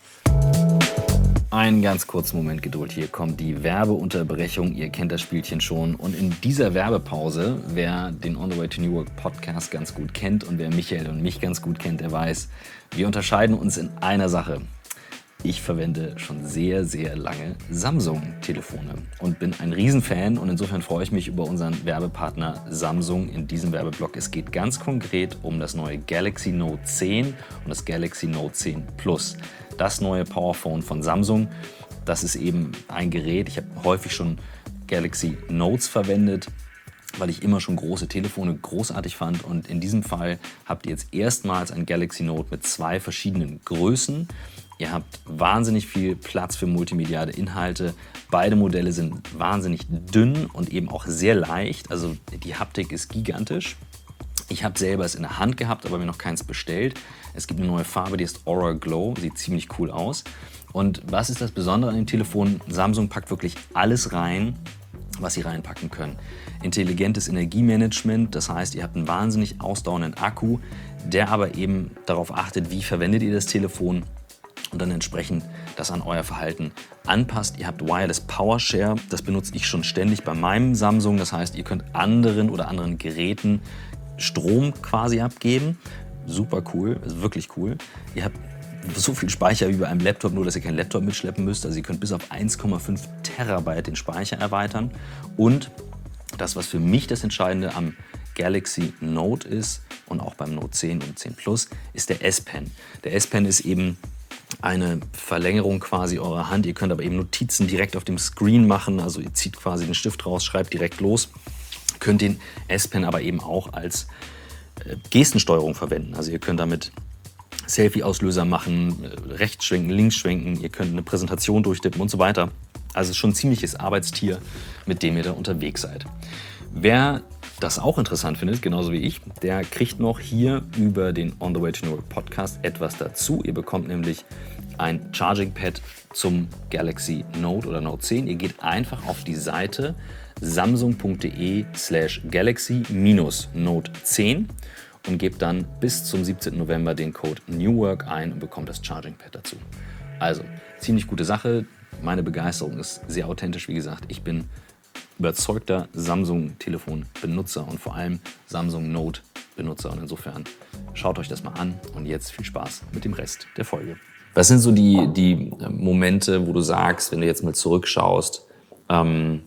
Einen ganz kurzen Moment Geduld, hier kommt die Werbeunterbrechung, ihr kennt das Spielchen schon. Und in dieser Werbepause, wer den On the Way to New Work Podcast ganz gut kennt und wer Michael und mich ganz gut kennt, der weiß, wir unterscheiden uns in einer Sache. Ich verwende schon sehr, sehr lange Samsung-Telefone und bin ein Riesenfan und insofern freue ich mich über unseren Werbepartner Samsung in diesem Werbeblock. Es geht ganz konkret um das neue Galaxy Note zehn und das Galaxy Note zehn Plus. Das neue Powerphone von Samsung, das ist eben ein Gerät. Ich habe häufig schon Galaxy Notes verwendet, weil ich immer schon große Telefone großartig fand. Und in diesem Fall habt ihr jetzt erstmals ein Galaxy Note mit zwei verschiedenen Größen. Ihr habt wahnsinnig viel Platz für multimediale Inhalte. Beide Modelle sind wahnsinnig dünn und eben auch sehr leicht. Also die Haptik ist gigantisch. Ich habe selber es in der Hand gehabt, aber mir noch keins bestellt. Es gibt eine neue Farbe, die ist Aura Glow. Sieht ziemlich cool aus. Und was ist das Besondere an dem Telefon? Samsung packt wirklich alles rein, was sie reinpacken können. Intelligentes Energiemanagement, das heißt, ihr habt einen wahnsinnig ausdauernden Akku, der aber eben darauf achtet, wie verwendet ihr das Telefon und dann entsprechend das an euer Verhalten anpasst. Ihr habt Wireless Power Share, das benutze ich schon ständig bei meinem Samsung. Das heißt, ihr könnt anderen oder anderen Geräten Strom quasi abgeben. Super cool, ist wirklich cool. Ihr habt so viel Speicher wie bei einem Laptop, nur dass ihr keinen Laptop mitschleppen müsst. Also ihr könnt bis auf eins Komma fünf Terabyte den Speicher erweitern. Und das, was für mich das Entscheidende am Galaxy Note ist und auch beim Note zehn und zehn Plus, ist der S Pen. Der S Pen ist eben eine Verlängerung quasi eurer Hand. Ihr könnt aber eben Notizen direkt auf dem Screen machen. Also ihr zieht quasi den Stift raus, schreibt direkt los. Könnt den S Pen aber eben auch als äh, Gestensteuerung verwenden. Also ihr könnt damit Selfie-Auslöser machen, rechts schwenken, links schwenken. Ihr könnt eine Präsentation durchtippen und so weiter. Also schon ein ziemliches Arbeitstier, mit dem ihr da unterwegs seid. Wer das auch interessant findet, genauso wie ich, der kriegt noch hier über den On the Way to New York Podcast etwas dazu. Ihr bekommt nämlich ein Charging Pad zum Galaxy Note oder Note zehn. Ihr geht einfach auf die Seite samsung.de slash galaxy minus Note zehn und gebt dann bis zum siebzehnten November den Code NEWWORK ein und bekommt das Charging Pad dazu. Also, ziemlich gute Sache. Meine Begeisterung ist sehr authentisch, wie gesagt. Ich bin überzeugter Samsung-Telefon-Benutzer und vor allem Samsung Note-Benutzer. Und insofern schaut euch das mal an und jetzt viel Spaß mit dem Rest der Folge. Was sind so die, die Momente, wo du sagst, wenn du jetzt mal zurückschaust, ähm,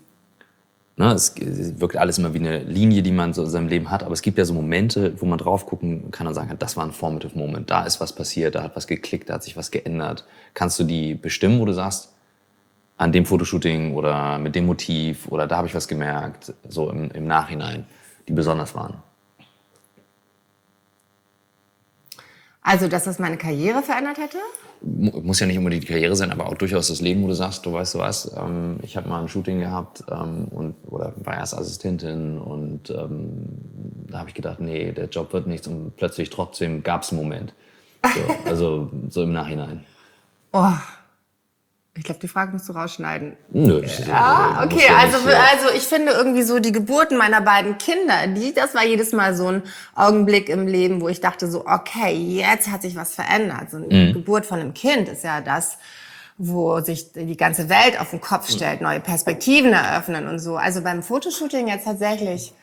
ne, es wirkt alles immer wie eine Linie, die man so in seinem Leben hat, aber es gibt ja so Momente, wo man drauf gucken kann und sagen kann, das war ein formative Moment, da ist was passiert, da hat was geklickt, da hat sich was geändert. Kannst du die bestimmen, wo du sagst, an dem Fotoshooting oder mit dem Motiv oder da habe ich was gemerkt, so im, im Nachhinein, die besonders waren? Also, dass das meine Karriere verändert hätte? Muss ja nicht unbedingt die Karriere sein, aber auch durchaus das Leben, wo du sagst, du weißt du was, ähm, ich habe mal ein Shooting gehabt ähm, und, oder war erst Assistentin und ähm, da habe ich gedacht, nee, der Job wird nichts und plötzlich trotzdem gab es einen Moment. So, also so im Nachhinein. Oh. Ich glaube, die Frage musst du rausschneiden. Nö. Ja, okay. Also, also ich finde irgendwie so die Geburten meiner beiden Kinder, die, das war jedes Mal so ein Augenblick im Leben, wo ich dachte so, okay, jetzt hat sich was verändert. So eine mhm. Geburt von einem Kind ist ja das, wo sich die ganze Welt auf den Kopf stellt, neue Perspektiven eröffnen und so. Also beim Fotoshooting jetzt tatsächlich,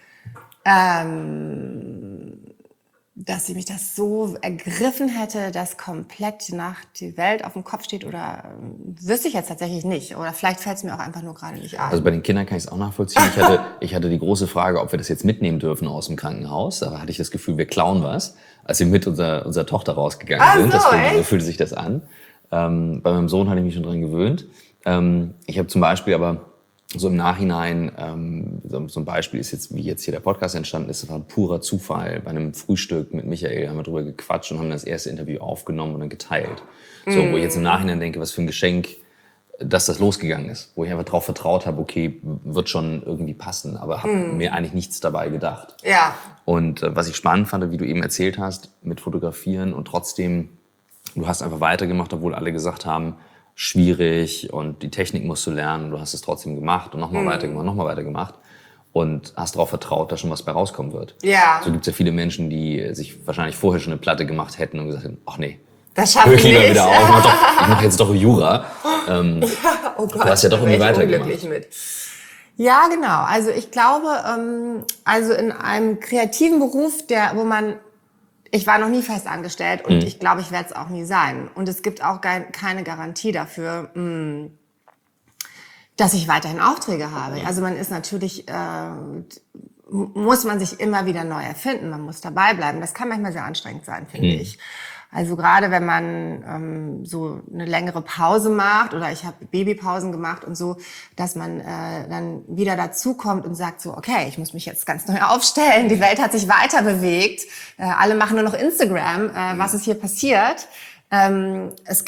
ähm, dass sie mich das so ergriffen hätte, dass komplett nach die Welt auf dem Kopf steht oder äh, wüsste ich jetzt tatsächlich nicht. Oder vielleicht fällt es mir auch einfach nur gerade nicht ein. Also bei den Kindern kann ich es auch nachvollziehen. Ich hatte, ich hatte die große Frage, ob wir das jetzt mitnehmen dürfen aus dem Krankenhaus. Da hatte ich das Gefühl, wir klauen was, als wir mit unserer, unserer Tochter rausgegangen Ach sind. so, Das fühlte, so echt? fühlte sich das an. Ähm, bei meinem Sohn hatte ich mich schon dran gewöhnt. Ähm, ich habe zum Beispiel aber so im Nachhinein, ähm, so, so ein Beispiel ist jetzt, wie jetzt hier der Podcast entstanden ist, das war ein purer Zufall. Bei einem Frühstück mit Michael haben wir drüber gequatscht und haben das erste Interview aufgenommen und dann geteilt. So, mm. wo ich jetzt im Nachhinein denke, was für ein Geschenk, dass das losgegangen ist. Wo ich einfach drauf vertraut habe, okay, wird schon irgendwie passen, aber habe mm. mir eigentlich nichts dabei gedacht. Ja. Und äh, was ich spannend fand, wie du eben erzählt hast, mit Fotografieren und trotzdem, du hast einfach weitergemacht, obwohl alle gesagt haben, schwierig und die Technik musst du lernen. Du hast es trotzdem gemacht und nochmal mm. weitergemacht, nochmal weitergemacht und hast darauf vertraut, dass schon was bei rauskommen wird. Ja. So gibt es ja viele Menschen, die sich wahrscheinlich vorher schon eine Platte gemacht hätten und gesagt hätten, ach nee, das schaffe ich lieber nicht. wieder auf, ich mach, doch, ich mach jetzt doch Jura. Ähm, ja, oh Gott, du hast ja doch irgendwie weitergemacht. Mit. Ja, genau. Also ich glaube, ähm, also in einem kreativen Beruf, der, wo man ich war noch nie fest angestellt und mhm. ich glaube, ich werde es auch nie sein. Und es gibt auch keine Garantie dafür, mh, dass ich weiterhin Aufträge habe. Also man ist natürlich, äh, muss man sich immer wieder neu erfinden. Man muss dabei bleiben. Das kann manchmal sehr anstrengend sein, finde mhm. ich. Also gerade wenn man ähm, so eine längere Pause macht oder ich habe Babypausen gemacht und so, dass man äh, dann wieder dazukommt und sagt so, okay, ich muss mich jetzt ganz neu aufstellen, die Welt hat sich weiter bewegt, äh, alle machen nur noch Instagram, äh, was ist hier passiert? Ähm, es gibt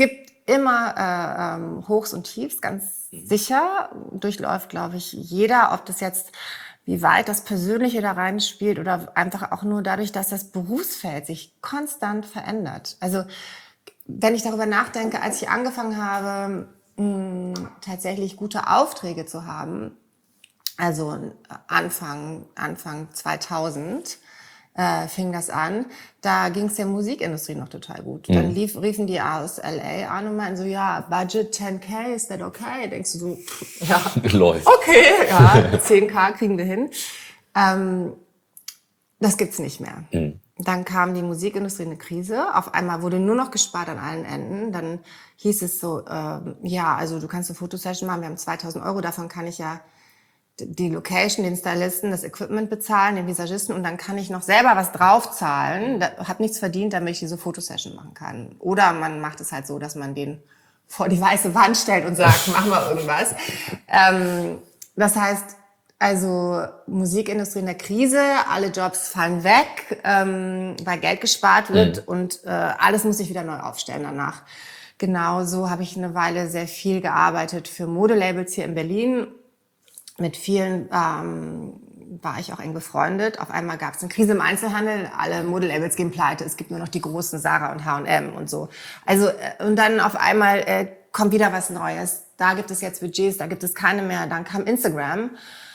immer äh, ähm, Hochs und Tiefs, ganz sicher. Durchläuft, glaube ich, jeder, ob das jetzt, wie weit das Persönliche da reinspielt oder einfach auch nur dadurch, dass das Berufsfeld sich konstant verändert. Also wenn ich darüber nachdenke, als ich angefangen habe, mh, tatsächlich gute Aufträge zu haben, also Anfang, Anfang zweitausend, äh, fing das an, da ging es der Musikindustrie noch total gut. Mhm. Dann lief, riefen die aus L A an und meinten so, ja, Budget zehn K, ist das okay? Denkst du so, ja, läuft. Okay, ja, zehn K kriegen wir hin. Ähm, das gibt's nicht mehr. Mhm. Dann kam die Musikindustrie in eine Krise. Auf einmal wurde nur noch gespart an allen Enden. Dann hieß es so, äh, ja, also du kannst eine Fotosession machen, wir haben zweitausend Euro, davon kann ich ja die Location, den Stylisten, das Equipment bezahlen, den Visagisten und dann kann ich noch selber was draufzahlen. Da hab nichts verdient, damit ich diese Fotosession machen kann. Oder man macht es halt so, dass man den vor die weiße Wand stellt und sagt, mach mal irgendwas. Ähm, das heißt, also Musikindustrie in der Krise, alle Jobs fallen weg, ähm, weil Geld gespart wird mhm. und äh, alles muss sich wieder neu aufstellen danach. Genauso habe ich eine Weile sehr viel gearbeitet für Modelabels hier in Berlin. Mit vielen ähm, war ich auch eng befreundet. Auf einmal gab es eine Krise im Einzelhandel, alle Modelabels gehen pleite, es gibt nur noch die großen Zara und H und M und so. Also äh, und dann auf einmal äh, kommt wieder was Neues. Da gibt es jetzt Budgets, da gibt es keine mehr. Dann kam Instagram.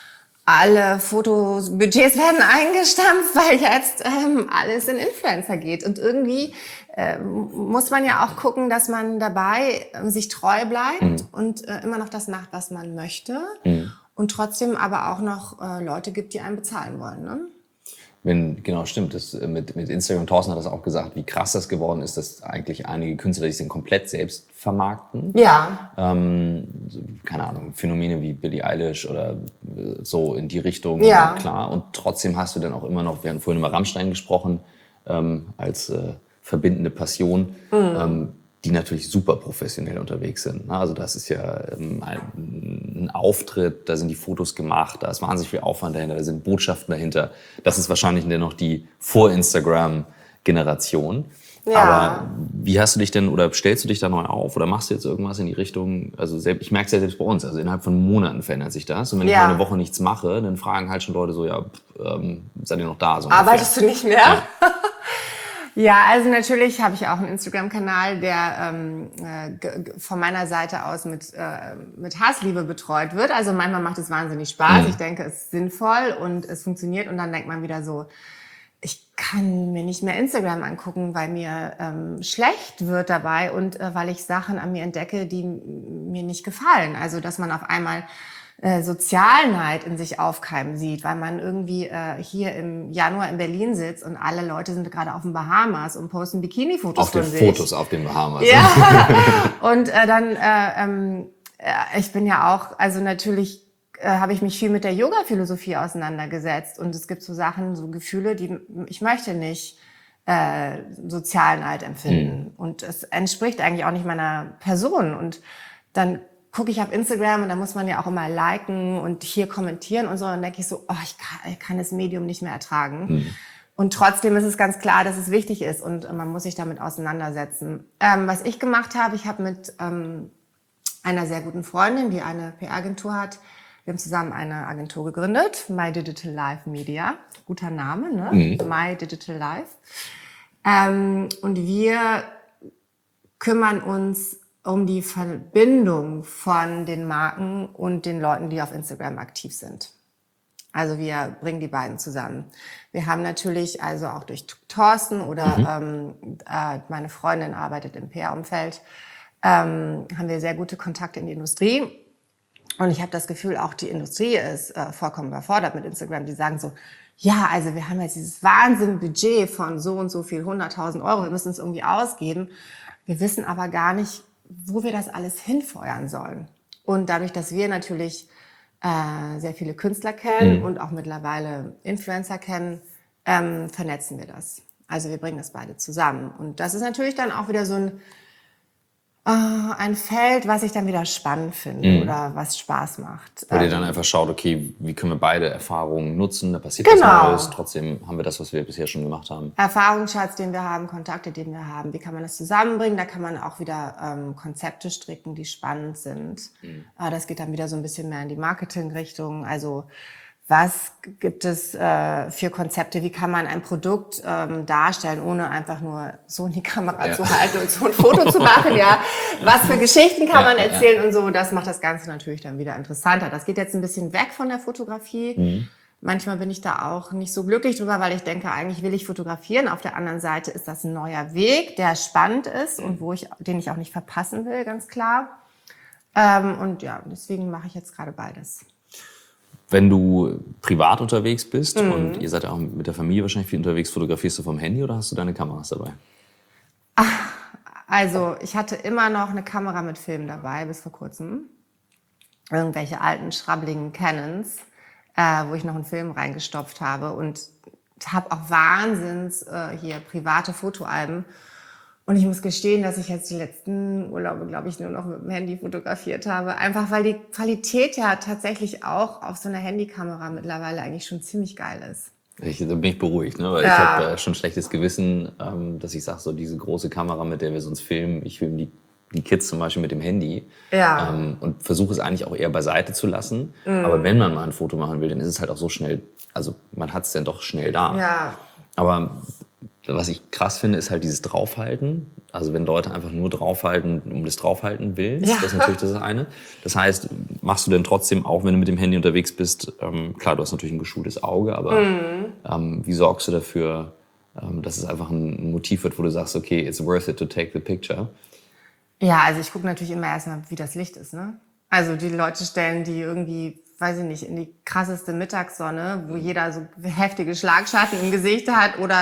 Alle Fotobudgets werden eingestampft, weil jetzt ähm, alles in Influencer geht. Und irgendwie äh, muss man ja auch gucken, dass man dabei äh, sich treu bleibt mhm. und äh, immer noch das macht, was man möchte. Mhm. Und trotzdem aber auch noch äh, Leute gibt, die einen bezahlen wollen, ne? Wenn, genau, stimmt. Das, mit, mit Instagram, Thorsten hat das auch gesagt, wie krass das geworden ist, dass eigentlich einige Künstler sich komplett selbst vermarkten. Ja. Ähm, keine Ahnung, Phänomene wie Billie Eilish oder so in die Richtung, ja. Klar. Und trotzdem hast du dann auch immer noch, wir haben vorhin über Rammstein gesprochen, ähm, als äh, verbindende Passion, mhm. ähm, die natürlich super professionell unterwegs sind. Also das ist ja ähm, ein, ein Auftritt, da sind die Fotos gemacht, da ist wahnsinnig viel Aufwand dahinter, da sind Botschaften dahinter. Das ist wahrscheinlich noch die Vor-Instagram-Generation. Ja. Aber wie hast du dich denn, oder stellst du dich da neu auf oder machst du jetzt irgendwas in die Richtung, also selbst, ich merke es ja selbst bei uns, also innerhalb von Monaten verändert sich das. Und wenn ja. ich mal eine Woche nichts mache, dann fragen halt schon Leute so, ja, ähm, seid ihr noch da? So Arbeitest du nicht mehr? Ja. Ja, also natürlich habe ich auch einen Instagram-Kanal, der ähm, äh, von meiner Seite aus mit, äh, mit Hassliebe betreut wird. Also manchmal macht es wahnsinnig Spaß. Mhm. Ich denke, es ist sinnvoll und es funktioniert. Und dann denkt man wieder so, ich kann mir nicht mehr Instagram angucken, weil mir ähm, schlecht wird dabei und äh, weil ich Sachen an mir entdecke, die mir nicht gefallen. Also dass man auf einmal äh, Sozialneid in sich aufkeimen sieht, weil man irgendwie äh, hier im Januar in Berlin sitzt und alle Leute sind gerade auf den Bahamas und posten Bikini-Fotos von sich. Auf den Fotos auf den Bahamas. Ja, und äh, dann, äh, ähm, äh, ich bin ja auch, also natürlich äh, habe ich mich viel mit der Yoga-Philosophie auseinandergesetzt und es gibt so Sachen, so Gefühle, die ich möchte nicht äh, Sozialneid empfinden. Mhm. Und es entspricht eigentlich auch nicht meiner Person. Und dann gucke ich auf Instagram und da muss man ja auch immer liken und hier kommentieren und so. Und dann denke ich so, oh, ich kann, ich kann das Medium nicht mehr ertragen. Mhm. Und trotzdem ist es ganz klar, dass es wichtig ist und man muss sich damit auseinandersetzen. Ähm, was ich gemacht habe, ich habe mit ähm, einer sehr guten Freundin, die eine P R-Agentur hat, wir haben zusammen eine Agentur gegründet, My Digital Life Media. Guter Name, ne? Mhm. My Digital Life. Ähm, und wir kümmern uns um die Verbindung von den Marken und den Leuten, die auf Instagram aktiv sind. Also wir bringen die beiden zusammen. Wir haben natürlich also auch durch Thorsten oder mhm. ähm, äh, meine Freundin arbeitet im P R-Umfeld, ähm, haben wir sehr gute Kontakte in die Industrie. Und ich habe das Gefühl, auch die Industrie ist äh, vollkommen überfordert mit Instagram. Die sagen so, ja, also wir haben jetzt dieses Wahnsinnbudget von so und so viel, hunderttausend Euro, wir müssen es irgendwie ausgeben. Wir wissen aber gar nicht, wo wir das alles hinfeuern sollen. Und dadurch, dass wir natürlich äh, sehr viele Künstler kennen mhm. und auch mittlerweile Influencer kennen, ähm, vernetzen wir das. Also wir bringen das beide zusammen. Und das ist natürlich dann auch wieder so ein Uh, ein Feld, was ich dann wieder spannend finde mhm. oder was Spaß macht. Wo ähm, ihr dann einfach schaut, okay, wie können wir beide Erfahrungen nutzen, da passiert genau. was Neues, trotzdem haben wir das, was wir bisher schon gemacht haben. Erfahrungsschatz, den wir haben, Kontakte, den wir haben, wie kann man das zusammenbringen? Da kann man auch wieder ähm, Konzepte stricken, die spannend sind. Mhm. Uh, das geht dann wieder so ein bisschen mehr in die Marketing-Richtung, also was gibt es äh, für Konzepte? Wie kann man ein Produkt ähm, darstellen, ohne einfach nur so in die Kamera ja. zu halten und so ein Foto zu machen? Ja, was für Geschichten kann ja, man erzählen ja. und so? Das macht das Ganze natürlich dann wieder interessanter. Das geht jetzt ein bisschen weg von der Fotografie. Mhm. Manchmal bin ich da auch nicht so glücklich drüber, weil ich denke, eigentlich will ich fotografieren. Auf der anderen Seite ist das ein neuer Weg, der spannend ist und wo ich, den ich auch nicht verpassen will, ganz klar. Ähm, und ja, deswegen mache ich jetzt gerade beides. Wenn du privat unterwegs bist mhm. und ihr seid ja auch mit der Familie wahrscheinlich viel unterwegs, fotografierst du vom Handy oder hast du deine Kameras dabei? Ach, also ich hatte immer noch eine Kamera mit Film dabei, bis vor kurzem. Irgendwelche alten, schrabbeligen Canons, äh, wo ich noch einen Film reingestopft habe und habe auch Wahnsinns äh, hier private Fotoalben. Und ich muss gestehen, dass ich jetzt die letzten Urlaube, glaube ich, nur noch mit dem Handy fotografiert habe. Einfach weil die Qualität ja tatsächlich auch auf so einer Handykamera mittlerweile eigentlich schon ziemlich geil ist. Ich, da bin ich beruhigt, ne? Weil ja. ich habe äh, schon schlechtes Gewissen, ähm, dass ich sage, so diese große Kamera, mit der wir sonst filmen, ich filme die, die Kids zum Beispiel mit dem Handy ja. ähm, und versuche es eigentlich auch eher beiseite zu lassen. Mhm. Aber wenn man mal ein Foto machen will, dann ist es halt auch so schnell, also man hat es dann doch schnell da. Ja. Aber was ich krass finde, ist halt dieses Draufhalten. Also wenn Leute einfach nur draufhalten, um des Draufhalten willst, ja. das ist natürlich das eine. Das heißt, machst du denn trotzdem, auch wenn du mit dem Handy unterwegs bist, ähm, klar, du hast natürlich ein geschultes Auge, aber mhm. ähm, wie sorgst du dafür, ähm, dass es einfach ein Motiv wird, wo du sagst, okay, it's worth it to take the picture? Ja, also ich gucke natürlich immer erstmal, wie das Licht ist, ne? Also die Leute stellen die irgendwie, weiß ich nicht, in die krasseste Mittagssonne, wo jeder so heftige Schlagschatten im Gesicht hat oder...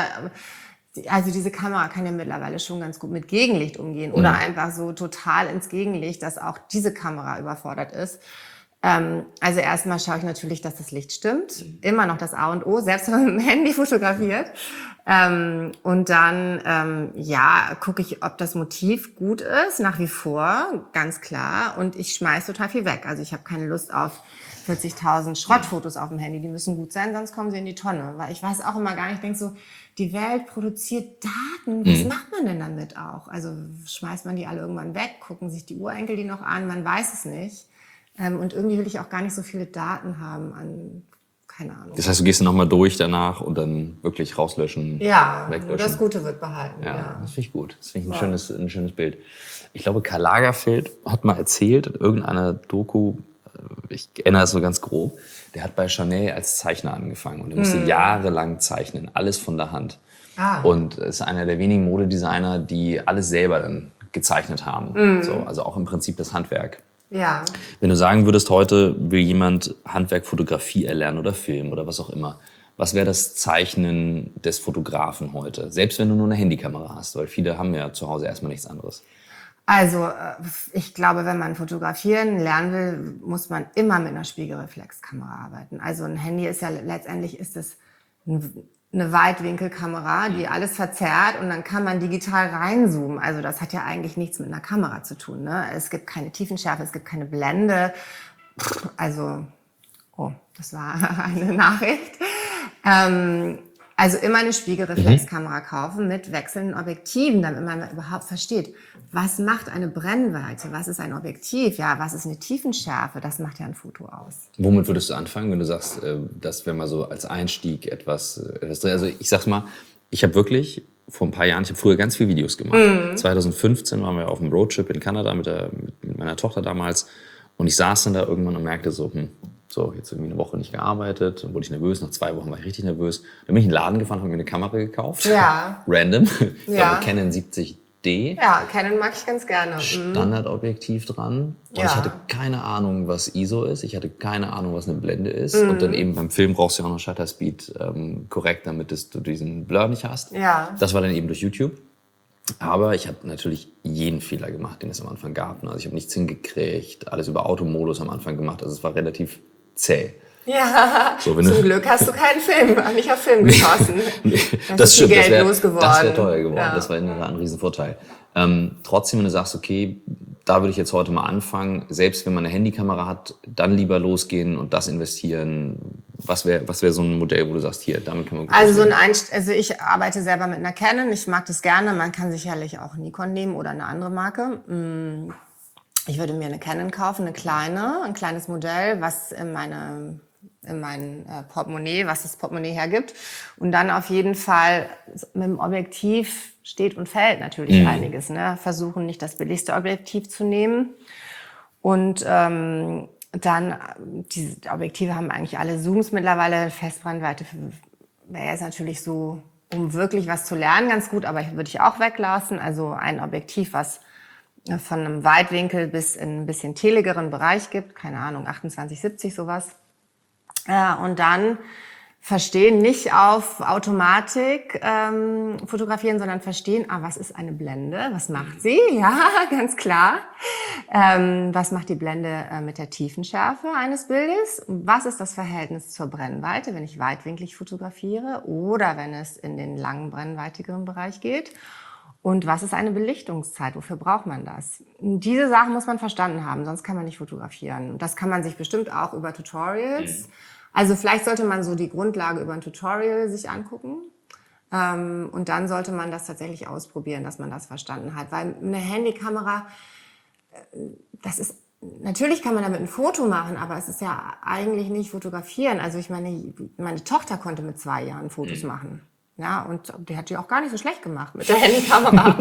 Also diese Kamera kann ja mittlerweile schon ganz gut mit Gegenlicht umgehen oder mhm. einfach so total ins Gegenlicht, dass auch diese Kamera überfordert ist. Ähm, also erstmal schaue ich natürlich, dass das Licht stimmt. Mhm. Immer noch das A und O, selbst wenn man mit dem Handy fotografiert. Ähm, und dann, ähm, ja, gucke ich, ob das Motiv gut ist, nach wie vor, ganz klar. Und ich schmeiß total viel weg. Also ich habe keine Lust auf vierzigtausend Schrottfotos auf dem Handy. Die müssen gut sein, sonst kommen sie in die Tonne. Weil ich weiß auch immer gar nicht, ich denke so, die Welt produziert Daten. Was mhm. macht man denn damit auch? Also schmeißt man die alle irgendwann weg? Gucken sich die Urenkel die noch an? Man weiß es nicht. Ähm, und irgendwie will ich auch gar nicht so viele Daten haben an, keine Ahnung. Das heißt, du gehst dann nochmal durch danach und dann wirklich rauslöschen, ja, weglöschen. Das Gute wird behalten. Ja, ja. das finde ich gut. Das finde ich ein, ja. schönes, ein schönes Bild. Ich glaube, Karl Lagerfeld hat mal erzählt, in irgendeiner Doku, ich erinnere es so ganz grob, der hat bei Chanel als Zeichner angefangen und er musste mm. jahrelang zeichnen, alles von der Hand. Ah. Und ist einer der wenigen Modedesigner, die alles selber dann gezeichnet haben. Mm. So, also auch im Prinzip das Handwerk. Ja. Wenn du sagen würdest, heute will jemand Handwerk, Fotografie erlernen oder Film oder was auch immer, was wäre das Zeichnen des Fotografen heute? Selbst wenn du nur eine Handykamera hast, weil viele haben ja zu Hause erstmal nichts anderes. Also ich glaube, wenn man fotografieren lernen will, muss man immer mit einer Spiegelreflexkamera arbeiten. Also ein Handy ist ja letztendlich ist es eine Weitwinkelkamera, die alles verzerrt und dann kann man digital reinzoomen. Also das hat ja eigentlich nichts mit einer Kamera zu tun, ne? Es gibt keine Tiefenschärfe, es gibt keine Blende. Also, oh, das war eine Nachricht. Ähm, Also immer eine Spiegelreflexkamera kaufen mit wechselnden Objektiven, damit man überhaupt versteht, was macht eine Brennweite, was ist ein Objektiv, ja, was ist eine Tiefenschärfe, das macht ja ein Foto aus. Womit würdest du anfangen, wenn du sagst, das wäre mal so als Einstieg etwas, etwas drin? Also ich sag's mal, ich habe wirklich vor ein paar Jahren, ich habe früher ganz viele Videos gemacht. Mhm. zwanzig fünfzehn waren wir auf einem Roadtrip in Kanada mit, der, mit meiner Tochter damals und ich saß dann da irgendwann und merkte so, hm, so, jetzt irgendwie eine Woche nicht gearbeitet, dann wurde ich nervös, nach zwei Wochen war ich richtig nervös. Dann bin ich in den Laden gefahren, habe mir eine Kamera gekauft. Ja. Random. Ich ja. glaube, Canon siebzig D. Ja, Canon mag ich ganz gerne. Standardobjektiv dran. Und ja. ich hatte keine Ahnung, was I S O ist. Ich hatte keine Ahnung, was eine Blende ist. Mhm. Und dann eben beim Film brauchst du ja auch noch Shutter Speed ähm, korrekt, damit es, du diesen Blur nicht hast. Ja. Das war dann eben durch YouTube. Aber ich habe natürlich jeden Fehler gemacht, den es am Anfang gab. Also ich habe nichts hingekriegt, alles über Automodus am Anfang gemacht. Also es war relativ zäh. Ja, So, wenn zum du- Glück hast du keinen Film, nicht auf Film geschossen. das, das ist stimmt, viel das Geld wäre losgeworden. das wär teuer geworden. Ja. Das war in der Tat ein Riesenvorteil. Ähm, trotzdem, wenn du sagst, okay, da würde ich jetzt heute mal anfangen, selbst wenn man eine Handykamera hat, dann lieber losgehen und das investieren. Was wäre was wär so ein Modell, wo du sagst, hier, damit kann man gut Also, so ein anfangen? Einst also ich arbeite selber mit einer Canon, ich mag das gerne, man kann sicherlich auch Nikon nehmen oder eine andere Marke. Mm, Ich würde mir eine Canon kaufen, eine kleine, ein kleines Modell, was in meine in mein äh, Portemonnaie, was das Portemonnaie hergibt. Und dann auf jeden Fall mit dem Objektiv steht und fällt natürlich Mhm. einiges. Ne? Versuchen nicht das billigste Objektiv zu nehmen. Und ähm, dann, äh, diese Objektive haben eigentlich alle Zooms mittlerweile. Festbrennweite wäre jetzt natürlich so, um wirklich was zu lernen, ganz gut, aber würde ich auch weglassen. Also ein Objektiv, was äh, von einem Weitwinkel bis in ein bisschen teligeren Bereich gibt, keine Ahnung, achtundzwanzig siebzig sowas. Äh, und dann verstehen, nicht auf Automatik ähm, fotografieren, sondern verstehen, ah, was ist eine Blende, was macht sie? Ja, ganz klar. Ähm, was macht die Blende äh, mit der Tiefenschärfe eines Bildes? Was ist das Verhältnis zur Brennweite, wenn ich weitwinklig fotografiere oder wenn es in den langen, brennweitigeren Bereich geht? Und was ist eine Belichtungszeit? Wofür braucht man das? Diese Sachen muss man verstanden haben, sonst kann man nicht fotografieren. Und das kann man sich bestimmt auch über Tutorials. Also vielleicht sollte man so die Grundlage über ein Tutorial sich angucken. Ähm, und dann sollte man das tatsächlich ausprobieren, dass man das verstanden hat. Weil eine Handykamera, äh, das ist, natürlich kann man damit ein Foto machen, aber es ist ja eigentlich nicht fotografieren. Also ich meine, meine Tochter konnte mit zwei Jahren Fotos Mhm. machen. Ja, und die hat die auch gar nicht so schlecht gemacht mit der Handykamera.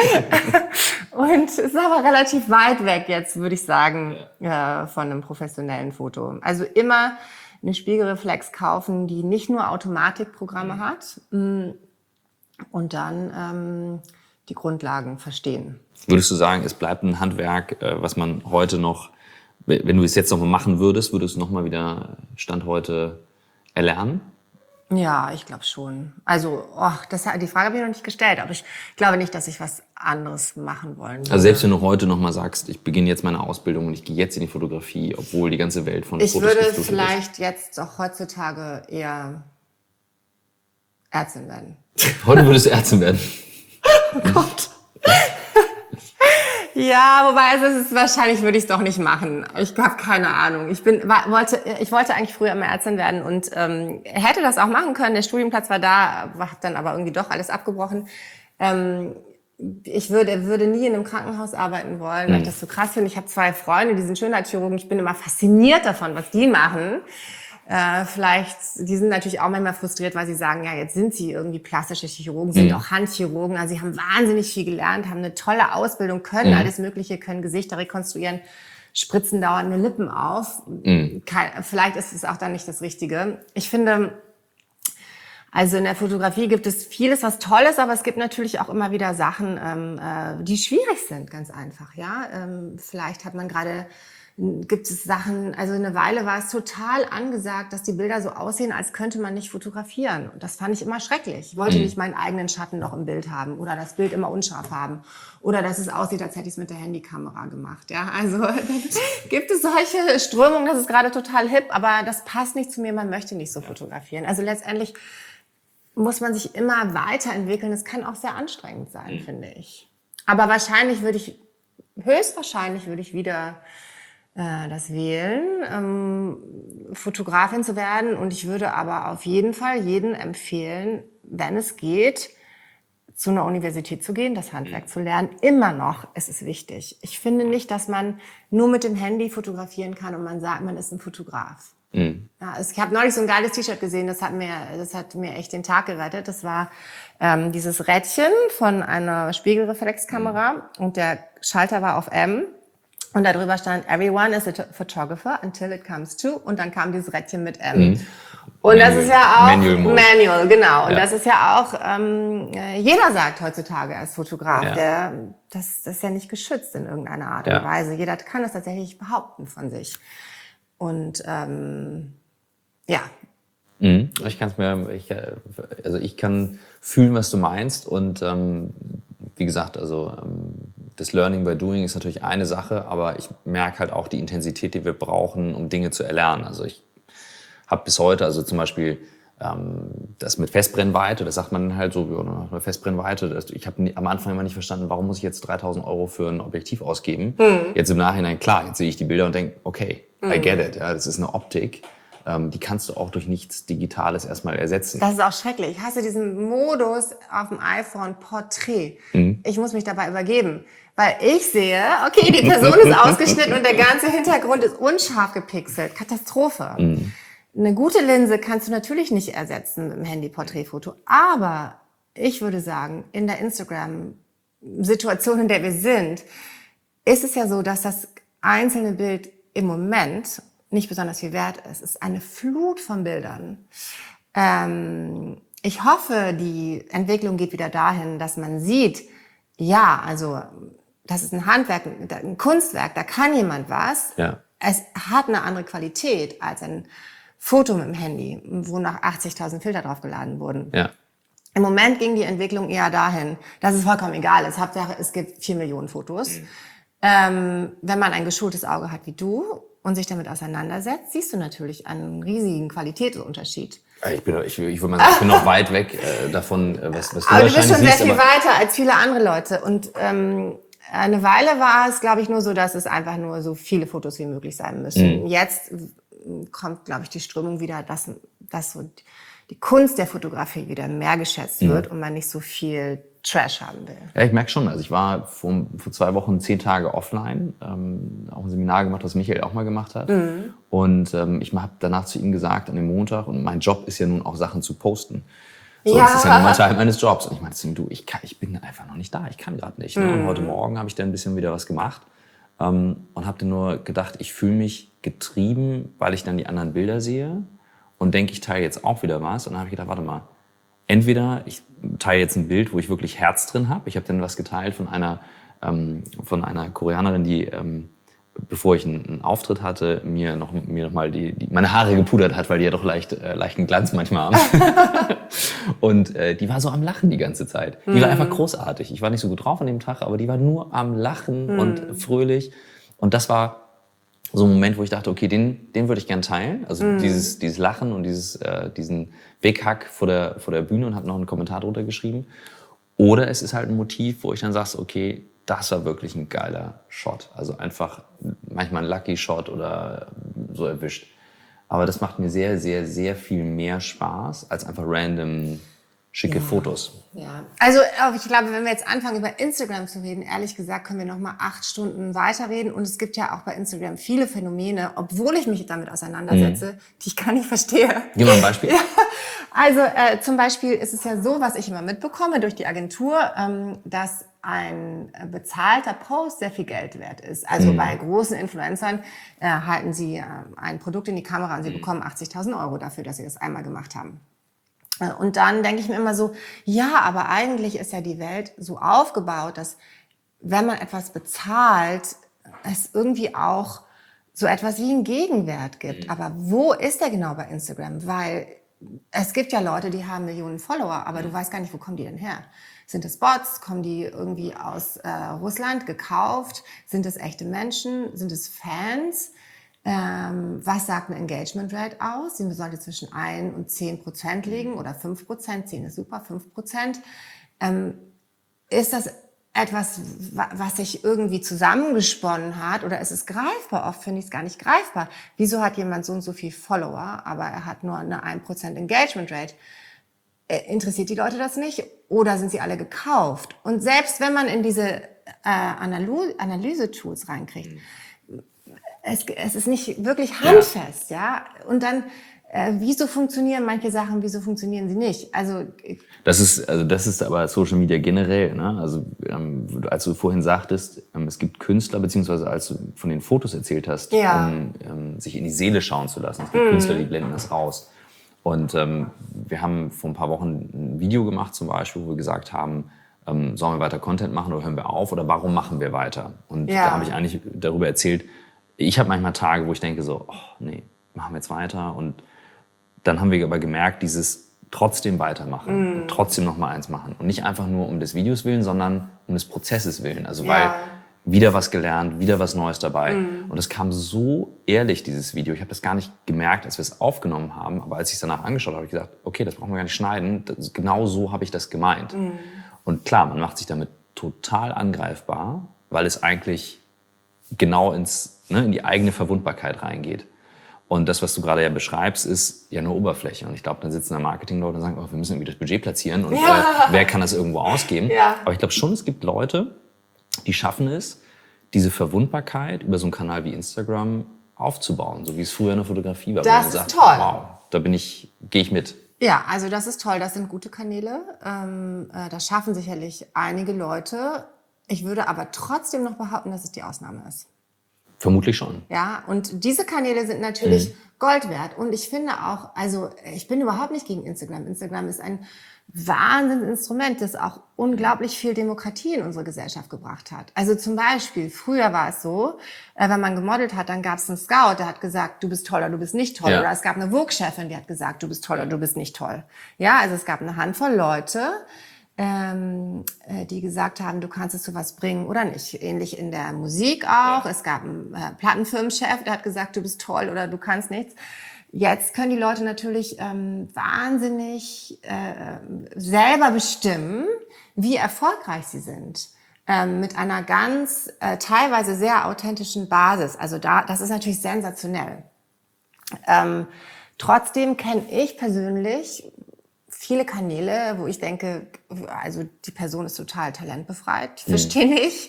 Und es ist aber relativ weit weg jetzt, würde ich sagen, äh, von einem professionellen Foto. Also immer eine Spiegelreflex kaufen, die nicht nur Automatikprogramme hat, mm, und dann ähm, die Grundlagen verstehen. Würdest du sagen, es bleibt ein Handwerk, äh, was man heute noch, wenn du es jetzt noch mal machen würdest, würdest du noch mal wieder Stand heute erlernen? Ja, ich glaube schon. Also, och, das, die Frage habe ich noch nicht gestellt, aber ich glaube nicht, dass ich was anderes machen wollen würde. Also selbst wenn du heute noch mal sagst, ich beginne jetzt meine Ausbildung und ich gehe jetzt in die Fotografie, obwohl die ganze Welt von Ich Fotos würde geflutet ist. vielleicht jetzt auch heutzutage eher Ärztin werden. Heute würdest du Ärztin werden. Oh Gott. Ja, wobei also es ist wahrscheinlich würde ich es doch nicht machen. Ich habe keine Ahnung. Ich bin war, wollte ich wollte eigentlich früher immer Ärztin werden und ähm, hätte das auch machen können. Der Studienplatz war da, habe dann aber irgendwie doch alles abgebrochen. Ähm, ich würde würde nie in einem Krankenhaus arbeiten wollen, weil ich das so krass finde. Ich habe zwei Freunde, die sind Schönheitschirurgen. Ich bin immer fasziniert davon, was die machen. Äh, vielleicht, die sind natürlich auch manchmal frustriert, weil sie sagen, ja, jetzt sind sie irgendwie plastische Chirurgen, sind Mhm. auch Handchirurgen, also sie haben wahnsinnig viel gelernt, haben eine tolle Ausbildung, können Mhm. alles Mögliche, können Gesichter rekonstruieren, spritzen dauernd Lippen auf. Mhm. Kein, vielleicht ist es auch dann nicht das Richtige. Ich finde, also in der Fotografie gibt es vieles, was toll ist, aber es gibt natürlich auch immer wieder Sachen, ähm, äh, die schwierig sind, ganz einfach, ja. Ähm, vielleicht hat man gerade gibt es Sachen, also eine Weile war es total angesagt, dass die Bilder so aussehen, als könnte man nicht fotografieren. Und das fand ich immer schrecklich. Ich wollte Mhm. nicht meinen eigenen Schatten noch im Bild haben oder das Bild immer unscharf haben oder dass es aussieht, als hätte ich es mit der Handykamera gemacht. Ja, also dann gibt es solche Strömungen, das ist gerade total hip, aber das passt nicht zu mir, man möchte nicht so fotografieren. Also letztendlich muss man sich immer weiterentwickeln. Es kann auch sehr anstrengend sein, Mhm. finde ich. Aber wahrscheinlich würde ich, höchstwahrscheinlich würde ich wieder äh, das wählen, ähm, Fotografin zu werden. Und ich würde aber auf jeden Fall jedem empfehlen, wenn es geht, zu einer Universität zu gehen, das Handwerk zu lernen. Immer noch ist es wichtig. Ich finde nicht, dass man nur mit dem Handy fotografieren kann und man sagt, man ist ein Fotograf. Mhm. Ja, es- ich habe neulich so ein geiles T-Shirt gesehen, das hat mir, das hat mir echt den Tag gerettet. Das war ähm, dieses Rädchen von einer Spiegelreflexkamera und der Schalter war auf M. Und darüber stand, everyone is a t- photographer until it comes to. Und dann kam dieses Rädchen mit M. Mhm. Und das Manual- ist ja auch Manual Mode. Manual, genau. Und Ja. das ist ja auch, ähm, äh, jeder sagt heutzutage als Fotograf, Ja. der, das, das ist ja nicht geschützt in irgendeiner Art und Ja. Weise. Jeder kann das tatsächlich behaupten von sich. Und ähm, ja, Mhm. Ich kann es mir, ich, äh, also ich kann fühlen, was du meinst und ähm, wie gesagt, also ähm, das Learning by Doing ist natürlich eine Sache, aber ich merke halt auch die Intensität, die wir brauchen, um Dinge zu erlernen. Also ich habe bis heute, also zum Beispiel ähm, das mit Festbrennweite, das sagt man dann halt so, ja, Festbrennweite. Das, ich habe am Anfang immer nicht verstanden, warum muss ich jetzt dreitausend Euro für ein Objektiv ausgeben. Mhm. Jetzt im Nachhinein, klar, jetzt sehe ich die Bilder und denke, okay, mhm. I get it, ja, das ist eine Optik. Ähm, die kannst du auch durch nichts Digitales erstmal ersetzen. Das ist auch schrecklich. Ich hasse diesen Modus auf dem iPhone Porträt. Mhm. Ich muss mich dabei übergeben. Weil ich sehe, okay, die Person ist ausgeschnitten und der ganze Hintergrund ist unscharf gepixelt. Katastrophe. Mhm. Eine gute Linse kannst du natürlich nicht ersetzen mit dem Handy-Porträtfoto. Aber ich würde sagen, in der Instagram-Situation, in der wir sind, ist es ja so, dass das einzelne Bild im Moment nicht besonders viel wert ist. Es ist eine Flut von Bildern. Ähm, ich hoffe, die Entwicklung geht wieder dahin, dass man sieht, ja, also das ist ein Handwerk, ein Kunstwerk, da kann jemand was. Ja. Es hat eine andere Qualität als ein Foto mit dem Handy, wo noch achtzigtausend Filter draufgeladen wurden. Ja. Im Moment ging die Entwicklung eher dahin, dass es vollkommen egal ist. Hauptsache, es gibt vier Millionen Fotos. Mhm. Ähm, wenn man ein geschultes Auge hat wie du und sich damit auseinandersetzt, siehst du natürlich einen riesigen Qualitätsunterschied. Ich bin, ich, ich würde mal sagen, ich bin noch weit weg äh, davon, äh, was, was du aber wahrscheinlich siehst. Aber du bist schon sehr viel weiter als viele andere Leute. Und ähm, eine Weile war es, glaube ich, nur so, dass es einfach nur so viele Fotos wie möglich sein müssen. Mhm. Jetzt kommt, glaube ich, die Strömung wieder, dass, dass so die Kunst der Fotografie wieder mehr geschätzt mhm. wird und man nicht so viel Trash haben will. Ja, ich merke schon. Also ich war vor, vor zwei Wochen zehn Tage offline, ähm, auch ein Seminar gemacht, was Michael auch mal gemacht hat. Mhm. Und ähm, ich habe danach zu ihm gesagt, an dem Montag, und mein Job ist ja nun auch Sachen zu posten. So, ja. Das ist ja nun mal Teil meines Jobs. Und ich meinte zu ihm, du, ich, kann, ich bin einfach noch nicht da, ich kann gerade nicht. Ne? Mhm. Und heute Morgen habe ich dann ein bisschen wieder was gemacht ähm, und habe dann nur gedacht, ich fühle mich getrieben, weil ich dann die anderen Bilder sehe und denke, ich teile jetzt auch wieder was. Und dann habe ich gedacht, warte mal, entweder ich teile jetzt ein Bild, wo ich wirklich Herz drin habe. Ich habe dann was geteilt von einer, ähm, von einer Koreanerin, die, ähm, bevor ich einen, einen Auftritt hatte, mir noch, mir noch mal die, die, meine Haare gepudert hat, weil die ja doch leicht, äh, leichten Glanz manchmal haben. Und äh, die war so am Lachen die ganze Zeit. Die mm. war einfach großartig. Ich war nicht so gut drauf an dem Tag, aber die war nur am Lachen mm. und fröhlich. Und das war so ein Moment, wo ich dachte, okay, den, den würde ich gern teilen. Also mm. dieses, dieses Lachen und dieses, äh, diesen Weghack vor der, vor der Bühne, und habe noch einen Kommentar drunter geschrieben. Oder es ist halt ein Motiv, wo ich dann sage, okay, das war wirklich ein geiler Shot. Also einfach manchmal ein Lucky Shot oder so erwischt. Aber das macht mir sehr, sehr, sehr viel mehr Spaß als einfach random schicke ja. Fotos. Ja, also ich glaube, wenn wir jetzt anfangen, über Instagram zu reden, ehrlich gesagt, können wir noch mal acht Stunden weiterreden. Und es gibt ja auch bei Instagram viele Phänomene, obwohl ich mich damit auseinandersetze, mhm. die ich gar nicht verstehe. Gib mal ein Beispiel. Ja, also äh, zum Beispiel ist es ja so, was ich immer mitbekomme durch die Agentur, ähm, dass ein bezahlter Post sehr viel Geld wert ist. Also mhm. bei großen Influencern äh, halten sie äh, ein Produkt in die Kamera und sie mhm. bekommen achtzigtausend Euro dafür, dass sie das einmal gemacht haben. Und dann denke ich mir immer so, ja, aber eigentlich ist ja die Welt so aufgebaut, dass wenn man etwas bezahlt, es irgendwie auch so etwas wie einen Gegenwert gibt. Mhm. Aber wo ist der genau bei Instagram? Weil es gibt ja Leute, die haben Millionen Follower, aber mhm. du weißt gar nicht, wo kommen die denn her? Sind es Bots? Kommen die irgendwie aus äh, Russland gekauft? Sind es echte Menschen? Sind es Fans? Ähm, was sagt eine Engagement Rate aus? Sie sollte zwischen ein und zehn Prozent liegen oder fünf Prozent. zehn ist super, fünf Prozent. Ähm, ist das etwas, was sich irgendwie zusammengesponnen hat, oder ist es greifbar? Oft finde ich es gar nicht greifbar. Wieso hat jemand so und so viel Follower, aber er hat nur eine ein Prozent Engagement Rate? Interessiert die Leute das nicht? Oder sind sie alle gekauft? Und selbst wenn man in diese äh, Analy- Analyse-Tools reinkriegt, Es, es ist nicht wirklich handfest, ja. ja? Und dann, äh, wieso funktionieren manche Sachen, wieso funktionieren sie nicht? Also das ist, also das ist aber Social Media generell, ne? Also ähm, als du vorhin sagtest, ähm, es gibt Künstler, beziehungsweise als du von den Fotos erzählt hast, ja. um ähm, sich in die Seele schauen zu lassen. Es gibt mm. Künstler, die blenden das raus. Und ähm, wir haben vor ein paar Wochen ein Video gemacht, zum Beispiel, wo wir gesagt haben, ähm, sollen wir weiter Content machen oder hören wir auf, oder warum machen wir weiter? Und ja. da habe ich eigentlich darüber erzählt. Ich habe manchmal Tage, wo ich denke so, oh nee, machen wir jetzt weiter. Und dann haben wir aber gemerkt, dieses trotzdem weitermachen, mm. und trotzdem noch mal eins machen. Und nicht einfach nur um des Videos willen, sondern um des Prozesses willen. Also ja. weil wieder was gelernt, wieder was Neues dabei. Mhm. Und es kam so ehrlich, dieses Video. Ich habe das gar nicht gemerkt, als wir es aufgenommen haben. Aber als ich es danach angeschaut habe, habe ich gedacht, okay, das brauchen wir gar nicht schneiden. Das, genau so habe ich das gemeint. Mhm. Und klar, man macht sich damit total angreifbar, weil es eigentlich genau ins, ne, in die eigene Verwundbarkeit reingeht. Und das, was du gerade ja beschreibst, ist ja nur Oberfläche. Und ich glaube, dann sitzen da Marketingleute und sagen, oh, wir müssen irgendwie das Budget platzieren. Und ja. äh, wer kann das irgendwo ausgeben? Ja. Aber ich glaube schon, es gibt Leute, die schaffen es, diese Verwundbarkeit über so einen Kanal wie Instagram aufzubauen, so wie es früher in der Fotografie war. Das ist sagt, toll. Wow, da bin ich, gehe ich mit. Ja, also das ist toll. Das sind gute Kanäle. Ähm, äh, das schaffen sicherlich einige Leute. Ich würde aber trotzdem noch behaupten, dass es die Ausnahme ist. Vermutlich schon. Ja, und diese Kanäle sind natürlich mhm. Gold wert. Und ich finde auch, also ich bin überhaupt nicht gegen Instagram. Instagram ist ein Wahnsinnsinstrument, das auch unglaublich viel Demokratie in unsere Gesellschaft gebracht hat. Also zum Beispiel, früher war es so, äh, wenn man gemodelt hat, dann gab es einen Scout, der hat gesagt, du bist toll oder du bist nicht toll. Ja. Oder es gab eine Vogue-Chefin, die hat gesagt, du bist toll oder du bist nicht toll. Ja, also es gab eine Handvoll Leute, ähm, äh, die gesagt haben, du kannst es zu was bringen oder nicht. Ähnlich in der Musik auch. Ja. Es gab einen äh, Plattenfirmenchef, der hat gesagt, du bist toll oder du kannst nichts. Jetzt können die Leute natürlich ähm, wahnsinnig äh, selber bestimmen, wie erfolgreich sie sind. Ähm, mit einer ganz äh, teilweise sehr authentischen Basis. Also da, das ist natürlich sensationell. Ähm, trotzdem kenne ich persönlich viele Kanäle, wo ich denke, also die Person ist total talentbefreit. Ich verstehe mhm. nicht,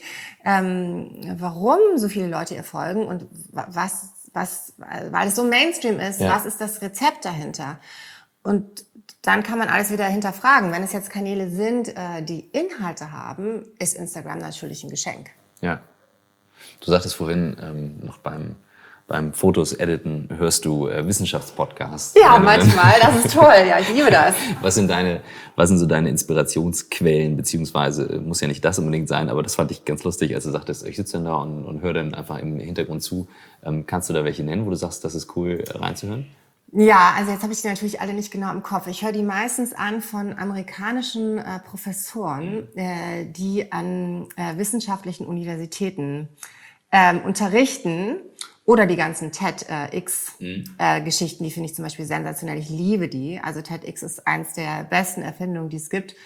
ähm, warum so viele Leute ihr folgen und was Was, weil es so Mainstream ist, ja. was ist das Rezept dahinter? Und dann kann man alles wieder hinterfragen. Wenn es jetzt Kanäle sind, die Inhalte haben, ist Instagram natürlich ein Geschenk. Ja. Du sagtest vorhin ähm, noch beim, beim Fotos editen, hörst du äh, Wissenschaftspodcasts. Ja, manchmal. Das ist toll. Ja, ich liebe das. Was sind deine, was sind so deine Inspirationsquellen? Beziehungsweise, muss ja nicht das unbedingt sein, aber das fand ich ganz lustig, als du sagtest, ich sitze dann da und, und höre dann einfach im Hintergrund zu. Ähm, kannst du da welche nennen, wo du sagst, das ist cool reinzuhören? Ja, also jetzt habe ich die natürlich alle nicht genau im Kopf. Ich höre die meistens an von amerikanischen äh, Professoren, äh, die an äh, wissenschaftlichen Universitäten ähm, unterrichten. Oder die ganzen TEDx-Geschichten, mhm. äh, die finde ich zum Beispiel sensationell. Ich liebe die. Also TEDx ist eins der besten Erfindungen, die es gibt.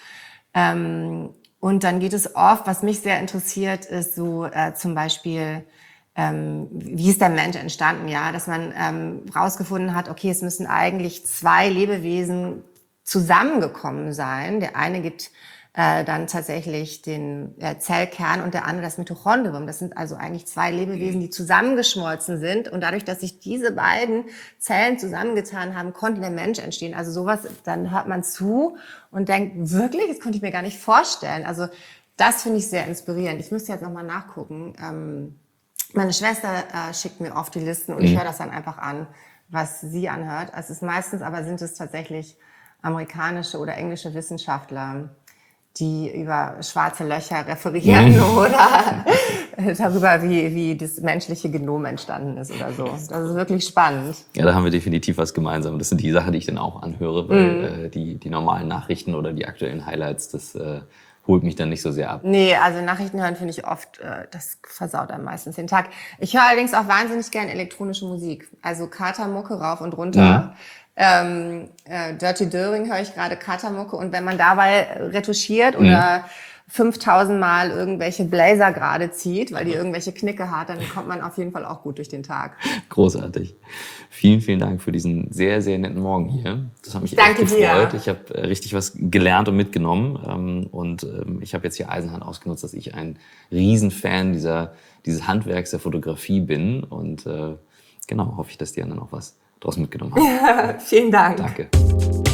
Ähm, und dann geht es oft, was mich sehr interessiert, ist so äh, zum Beispiel, ähm, wie ist der Mensch entstanden? Ja, dass man ähm, rausgefunden hat, okay, es müssen eigentlich zwei Lebewesen zusammengekommen sein. Der eine gibt äh, dann tatsächlich den äh, Zellkern und der andere das Mitochondrium. Das sind also eigentlich zwei Lebewesen, die zusammengeschmolzen sind. Und dadurch, dass sich diese beiden Zellen zusammengetan haben, konnte der Mensch entstehen. Also sowas, dann hört man zu und denkt, wirklich, das konnte ich mir gar nicht vorstellen. Also das finde ich sehr inspirierend. Ich müsste jetzt nochmal nachgucken. Ähm, meine Schwester äh, schickt mir oft die Listen und mhm. ich höre das dann einfach an, was sie anhört. Es ist meistens, aber sind es tatsächlich amerikanische oder englische Wissenschaftler, die über schwarze Löcher referieren mhm. oder darüber, wie, wie das menschliche Genom entstanden ist oder so. Das ist wirklich spannend. Ja, da haben wir definitiv was gemeinsam. Das sind die Sachen, die ich dann auch anhöre, weil mhm. äh, die, die normalen Nachrichten oder die aktuellen Highlights, das äh, holt mich dann nicht so sehr ab. Nee, also Nachrichten hören finde ich oft, äh, das versaut einem meistens den Tag. Ich höre allerdings auch wahnsinnig gern elektronische Musik. Also Katermucke rauf und runter. Ja. Ähm, äh, Dirty Döring höre ich gerade, Katermucke. Und wenn man dabei retuschiert mhm. oder fünftausend Mal irgendwelche Blazer gerade zieht, weil die irgendwelche Knicke hat, dann kommt man auf jeden Fall auch gut durch den Tag. Großartig. Vielen, vielen Dank für diesen sehr, sehr netten Morgen hier. Das hat mich Danke echt gefreut. Dir. Ich habe richtig was gelernt und mitgenommen. Und ich habe jetzt hier Eisenhahn ausgenutzt, dass ich ein Riesenfan dieser, dieses Handwerks der Fotografie bin. Und genau, hoffe ich, dass die anderen auch was draus mitgenommen haben. Ja, vielen Dank. Danke.